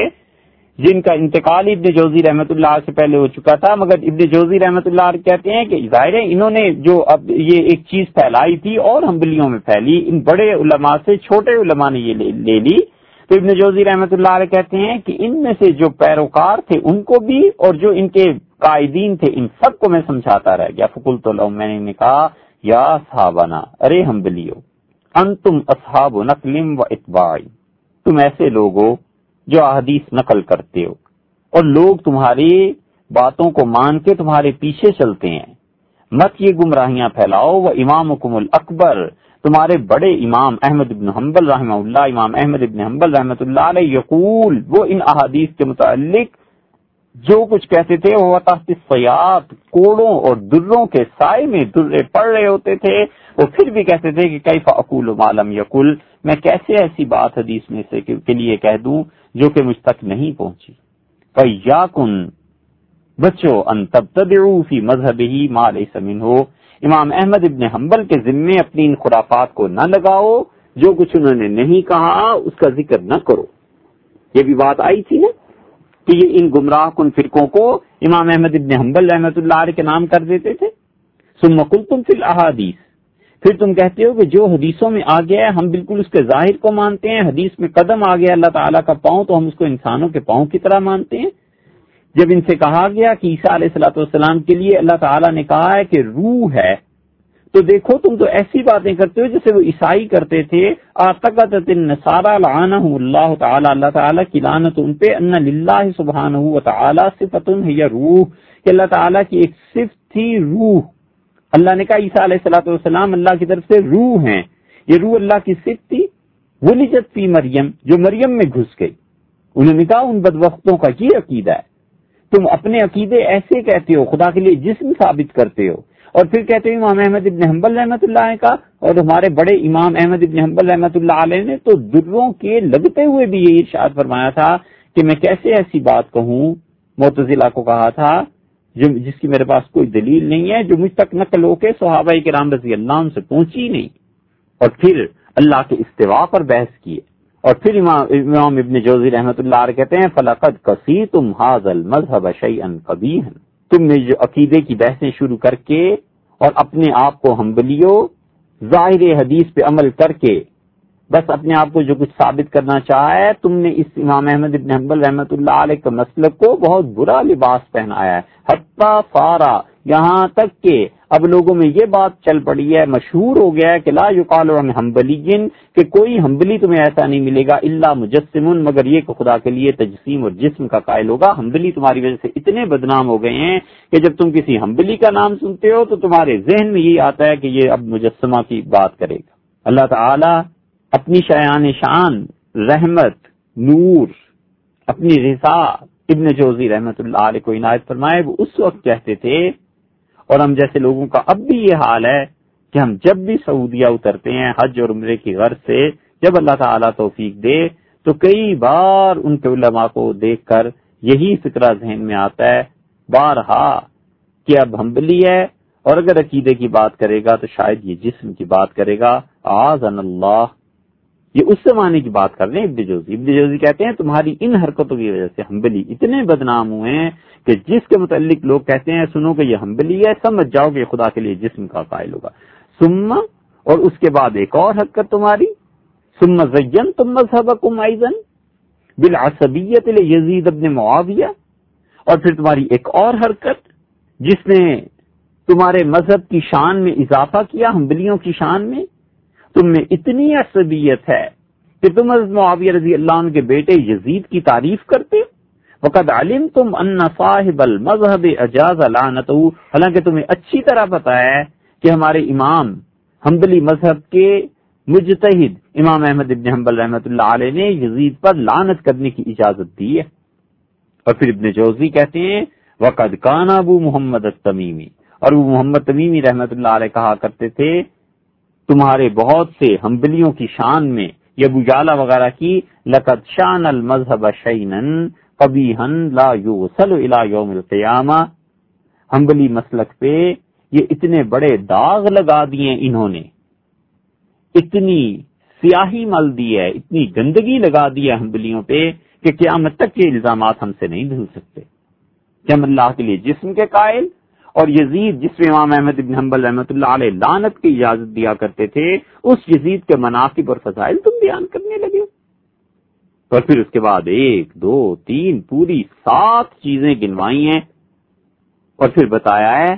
جن کا انتقال ابن جوزی رحمۃ اللہ سے پہلے ہو چکا تھا، مگر ابن جوزی رحمۃ اللہ کہتے ہیں کہ ظاہر ہے انہوں نے جو اب یہ ایک چیز پھیلائی تھی اور حنبلیوں میں پھیلی، ان بڑے علماء سے چھوٹے علماء نے یہ لے لی. تو ابن جوزی رحمۃ اللہ علیہ کہتے ہیں کہ ان میں سے جو پیروکار تھے ان کو بھی اور جو ان کے قائدین تھے ان سب کو میں سمجھاتا رہ گیا. فقلت لهم، میں نے کہا یا صحابنا، ارے حنبلیو، انتم اصحاب نقل و اتباع، تم ایسے لوگ ہو جو احادیث نقل کرتے ہو اور لوگ تمہاری باتوں کو مان کے تمہارے پیچھے چلتے ہیں. مت یہ گمراہیاں پھیلاؤ. و امامکم الاکبر، تمہارے بڑے امام احمد ابن حنبل رحمہ اللہ، امام احمد ابن حنبل رحمۃ اللہ علیہ یقول، وہ ان احادیث کے متعلق جو کچھ کہتے تھے وہ تحت السیاط، کوڑوں اور دروں کے سائے میں درے پڑ رہے ہوتے تھے. وہ پھر بھی کہتے تھے کہ کیف اقول ما لم یقل، میں کیسے ایسی بات حدیث میں سے کے لیے کہہ دوں جو کہ مجھ تک نہیں پہنچی. فیاکن، بچو، ان تبتدعوا فی مذہبہ ما لیس منہ، امام احمد ابن حنبل کے ذمے اپنی ان خرافات کو نہ لگاؤ، جو کچھ انہوں نے نہیں کہا اس کا ذکر نہ کرو. یہ بھی بات آئی تھی نا کہ یہ ان گمراہ کن فرقوں کو امام احمد ابن حنبل رحمۃ اللہ علیہ کے نام کر دیتے تھے. ثم قلتم فی الاحادیث، پھر تم کہتے ہو کہ جو حدیثوں میں آ گیا ہے ہم بالکل اس کے ظاہر کو مانتے ہیں. حدیث میں قدم آ گیا اللہ تعالیٰ کا پاؤں تو ہم اس کو انسانوں کے پاؤں کی طرح مانتے ہیں. جب ان سے کہا گیا کہ عیسیٰ علیہ الصلوۃ والسلام کے لیے اللہ تعالیٰ نے کہا ہے کہ روح ہے، تو دیکھو تم تو ایسی باتیں کرتے ہو جیسے وہ عیسائی کرتے تھے. اعتقدت النصارى لعنهم اللہ تعالیٰ، اللہ تعالیٰ کی لعنت ان پہ، ان للہ سبحانہ وتعالی صفۃ ہی روح، کہ اللہ تعالیٰ کی ایک صفت تھی روح. اللہ نے کہا عیسیٰ علیہ الصلوۃ والسلام اللہ کی طرف سے روح ہیں. یہ روح اللہ کی صفت تھی، ولجت فی مریم، جو مریم میں گھس گئی. انہوں نے کہا ان بدبختوں کا یہ عقیدہ ہے، تم اپنے عقیدے ایسے کہتے ہو، خدا کے لیے جسم ثابت کرتے ہو، اور پھر کہتے ہو امام احمد ابن حنبل رحمۃ اللہ علیہ کا، اور ہمارے بڑے امام احمد ابن حنبل رحمۃ اللہ علیہ نے تو دروں کے لگتے ہوئے بھی یہ ارشاد فرمایا تھا کہ میں کیسے ایسی بات کہوں، معتزلہ کو کہا تھا جو جس کی میرے پاس کوئی دلیل نہیں ہے، جو مجھ تک نقل ہو کے صحابہ کرام رضی اللہ عنہ سے پہنچی نہیں. اور پھر اللہ کے استوا پر بحث کیے. اور پھر امام, امام ابن جوزی رحمۃ اللہ علیہ کہتے ہیں فَلَقَدْ قَسِيتُمْ هَذَا الْمَذْهَبَ شَيْئًا قَبِيحًا، تم نے جو عقیدے کی بحثیں شروع کر کے اور اپنے آپ کو حنبلیوں ظاہر حدیث پہ عمل کر کے بس اپنے آپ کو جو کچھ ثابت کرنا چاہا ہے، تم نے اس امام احمد ابن حنبل رحمۃ اللہ علیہ کے مسلک کو بہت برا لباس پہنایا ہے. حتیٰ فارا، یہاں تک کہ اب لوگوں میں یہ بات چل پڑی ہے، مشہور ہو گیا ہے کہ لا یقال عن حنبلی، کہ کوئی حنبلی تمہیں ایسا نہیں ملے گا الا مجسم، مگر یہ کہ خدا کے لیے تجسیم اور جسم کا قائل ہوگا. حنبلی تمہاری وجہ سے اتنے بدنام ہو گئے ہیں کہ جب تم کسی حنبلی کا نام سنتے ہو تو تمہارے ذہن میں یہ آتا ہے کہ یہ اب مجسمہ کی بات کرے گا. اللہ تعالی اپنی شایان شان، رحمت، نور، اپنی رضا ابن جوزی رحمت اللہ علیہ کو عنایت فرمائے. وہ اس وقت کہتے تھے، اور ہم جیسے لوگوں کا اب بھی یہ حال ہے کہ ہم جب بھی سعودیہ اترتے ہیں حج اور عمرے کی غرض سے، جب اللہ تعالیٰ توفیق دے تو کئی بار ان کے علماء کو دیکھ کر یہی فکرہ ذہن میں آتا ہے بارہا کہ اب حنبلی ہے، اور اگر عقیدے کی بات کرے گا تو شاید یہ جسم کی بات کرے گا. اعاذنا اللہ. یہ اس زمانے کی بات کر رہے ہیں ابن جوزی. ابن جوزی کہتے ہیں تمہاری ان حرکتوں کی وجہ سے حنبلی اتنے بدنام ہوئے ہیں کہ جس کے متعلق لوگ کہتے ہیں سنو کہ یہ حنبلی ہے، سمجھ جاؤ کہ خدا کے لیے جسم کا قائل ہوگا. ثم، اور اس کے بعد ایک اور حرکت تمہاری، ثم زینتم مذہبکم ایضا بالعصبیۃ لیزید ابن معاویہ، اور پھر تمہاری ایک اور حرکت جس نے تمہارے مذہب کی شان میں اضافہ کیا، حنبلیوں کی شان میں. تم میں اتنی عصبیت ہے کہ تم حضرت معاویہ رضی اللہ عنہ کے بیٹے یزید کی تعریف کرتے. وقد علمتم ان صاحب المذہب اجاز لعنتہ، حالانکہ تمہیں اچھی طرح پتا ہے کہ ہمارے امام حنبلی مذہب کے مجتہد امام احمد ابن حنبل رحمۃ اللہ علیہ نے یزید پر لعنت کرنے کی اجازت دی ہے. اور پھر ابن جوزی کہتے ہیں وقد کان ابو محمد التمیمی، اور ابو محمد تمیمی رحمۃ اللہ علیہ کہا کرتے تھے تمہارے بہت سے حنبلیوں کی شان میں، یہ ابو جعلا وغیرہ کی، لقد شان المذہب شیئا قبیحا لا یوصل الی یوم القیامہ، حنبلی مسلک پہ یہ اتنے بڑے داغ لگا دیے انہوں نے، اتنی سیاہی مل دی ہے، اتنی گندگی لگا دی ہے حنبلیوں پہ کہ قیامت تک کے الزامات ہم سے نہیں دھل سکتے کہ ہم اللہ کے لیے جسم کے قائل، اور یزید جس میں امام احمد ابن حنبل رحمۃ اللہ علیہ لعنت کی اجازت دیا کرتے تھے، اس یزید کے مناقب اور فضائل تم بیان کرنے لگے. اور پھر اس کے بعد ایک دو تین پوری سات چیزیں گنوائی ہیں، اور پھر بتایا ہے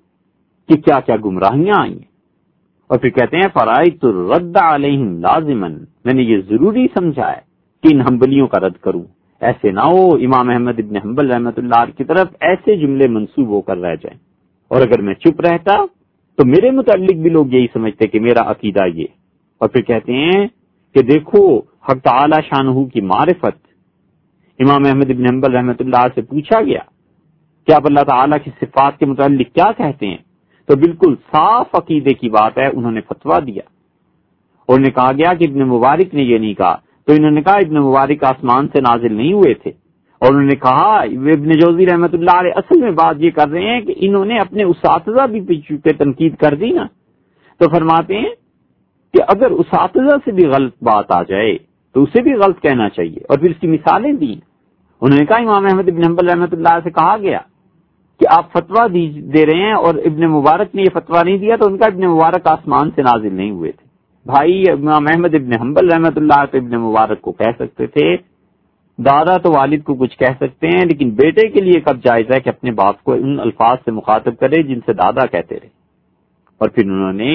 کہ کیا کیا گمراہیاں آئی ہیں. اور پھر کہتے ہیں فرائض الرد علیہم لازما، میں نے یہ ضروری سمجھا ہے کہ ان حنبلیوں کا رد کروں. ایسے نہ ہو امام احمد ابن حنبل رحمۃ اللہ علیہ کی طرف ایسے جملے منسوب ہو کر رہ جائیں، اور اگر میں چپ رہتا تو میرے متعلق بھی لوگ یہی سمجھتے کہ میرا عقیدہ یہ. اور پھر کہتے ہیں کہ دیکھو حق تعالی شانہ کی معرفت، امام احمد ابن حنبل رحمۃ اللہ علیہ سے پوچھا گیا کہ آپ اللہ تعالیٰ کی صفات کے متعلق کیا کہتے ہیں، تو بالکل صاف عقیدے کی بات ہے، انہوں نے فتویٰ دیا. اور انہیں کہا گیا کہ ابن مبارک نے یہ نہیں کہا، تو انہوں نے کہا ابن مبارک آسمان سے نازل نہیں ہوئے تھے. اور انہوں نے کہا ابن جوزی رحمۃ اللہ علیہ اصل میں بات یہ کر رہے ہیں کہ انہوں نے اپنے اساتذہ بھی پہ تنقید کر دی نا، تو فرماتے ہیں کہ اگر اساتذہ سے بھی غلط بات آ جائے تو اسے بھی غلط کہنا چاہیے. اور پھر اس کی مثالیں دی. انہوں نے کہا امام احمد ابن حنبل رحمۃ اللہ علیہ سے کہا گیا کہ آپ فتویٰ دے رہے ہیں اور ابن مبارک نے یہ فتویٰ نہیں دیا، تو ان کا ابن مبارک آسمان سے نازل نہیں ہوئے تھے. بھائی امام احمد ابن حنبل رحمۃ اللہ علیہ ابن مبارک کو کہہ سکتے تھے، دادا تو والد کو کچھ کہہ سکتے ہیں، لیکن بیٹے کے لیے کب جائز ہے کہ اپنے باپ کو ان الفاظ سے مخاطب کرے جن سے دادا کہتے رہے. اور پھر انہوں نے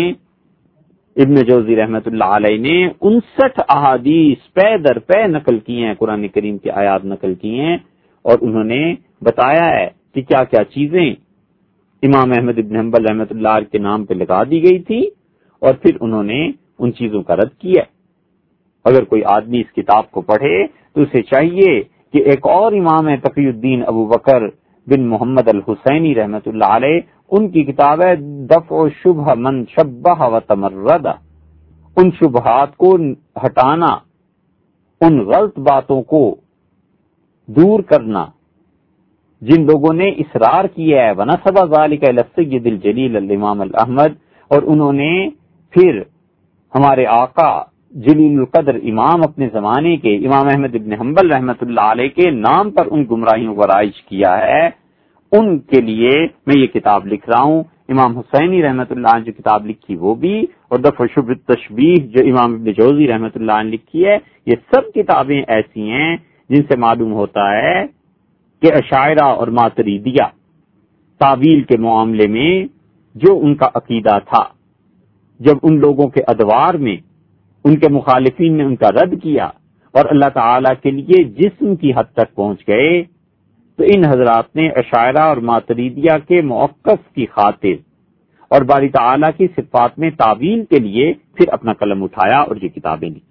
ابن جوزی رحمۃ اللہ علیہ نے انسٹھ احادیث پے در پے نقل کی ہیں، قرآن کریم کی آیات نقل کی ہیں، اور انہوں نے بتایا ہے کہ کیا کیا چیزیں امام احمد ابن حنبل رحمۃ اللہ علیہ کے نام پہ لگا دی گئی تھی. اور پھر انہوں نے ان چیزوں کا رد کیا ہے۔ اگر کوئی آدمی اس کتاب کو پڑھے تو اسے چاہیے کہ ایک اور امام ہے تقی الدین ابو بکر بن محمد الحسینی رحمت اللہ علیہ، ان کی کتاب ہے دفع شبہ من شبہ و تمرد، ان شبہات کو ہٹانا، ان غلط باتوں کو دور کرنا جن لوگوں نے اصرار کیا ہے، وَنَسَبَ ذَلِكَ إِلَى السَّيِّدِ الْجَلِيلِ الامام الاحمد، اور انہوں نے پھر ہمارے آقا جلیل القدر امام اپنے زمانے کے امام احمد ابن حنبل رحمت اللہ علیہ کے نام پر ان گمراہیوں کو رائج کیا ہے، ان کے لیے میں یہ کتاب لکھ رہا ہوں۔ امام حسینی رحمت اللہ عنہ جو کتاب لکھی وہ بھی، اور دفع شبہ التشبیہ جو امام ابن جوزی رحمت اللہ عنہ لکھی ہے، یہ سب کتابیں ایسی ہیں جن سے معلوم ہوتا ہے کہ اشاعرہ اور ماتریدیہ تعویل کے معاملے میں جو ان کا عقیدہ تھا، جب ان لوگوں کے ادوار میں ان کے مخالفین نے ان کا رد کیا اور اللہ تعالیٰ کے لیے جسم کی حد تک پہنچ گئے، تو ان حضرات نے اشاعرہ اور ماتریدیہ کے موقف کی خاطر اور باری تعالیٰ کی صفات میں تعویل کے لیے پھر اپنا قلم اٹھایا اور یہ کتابیں لکھی۔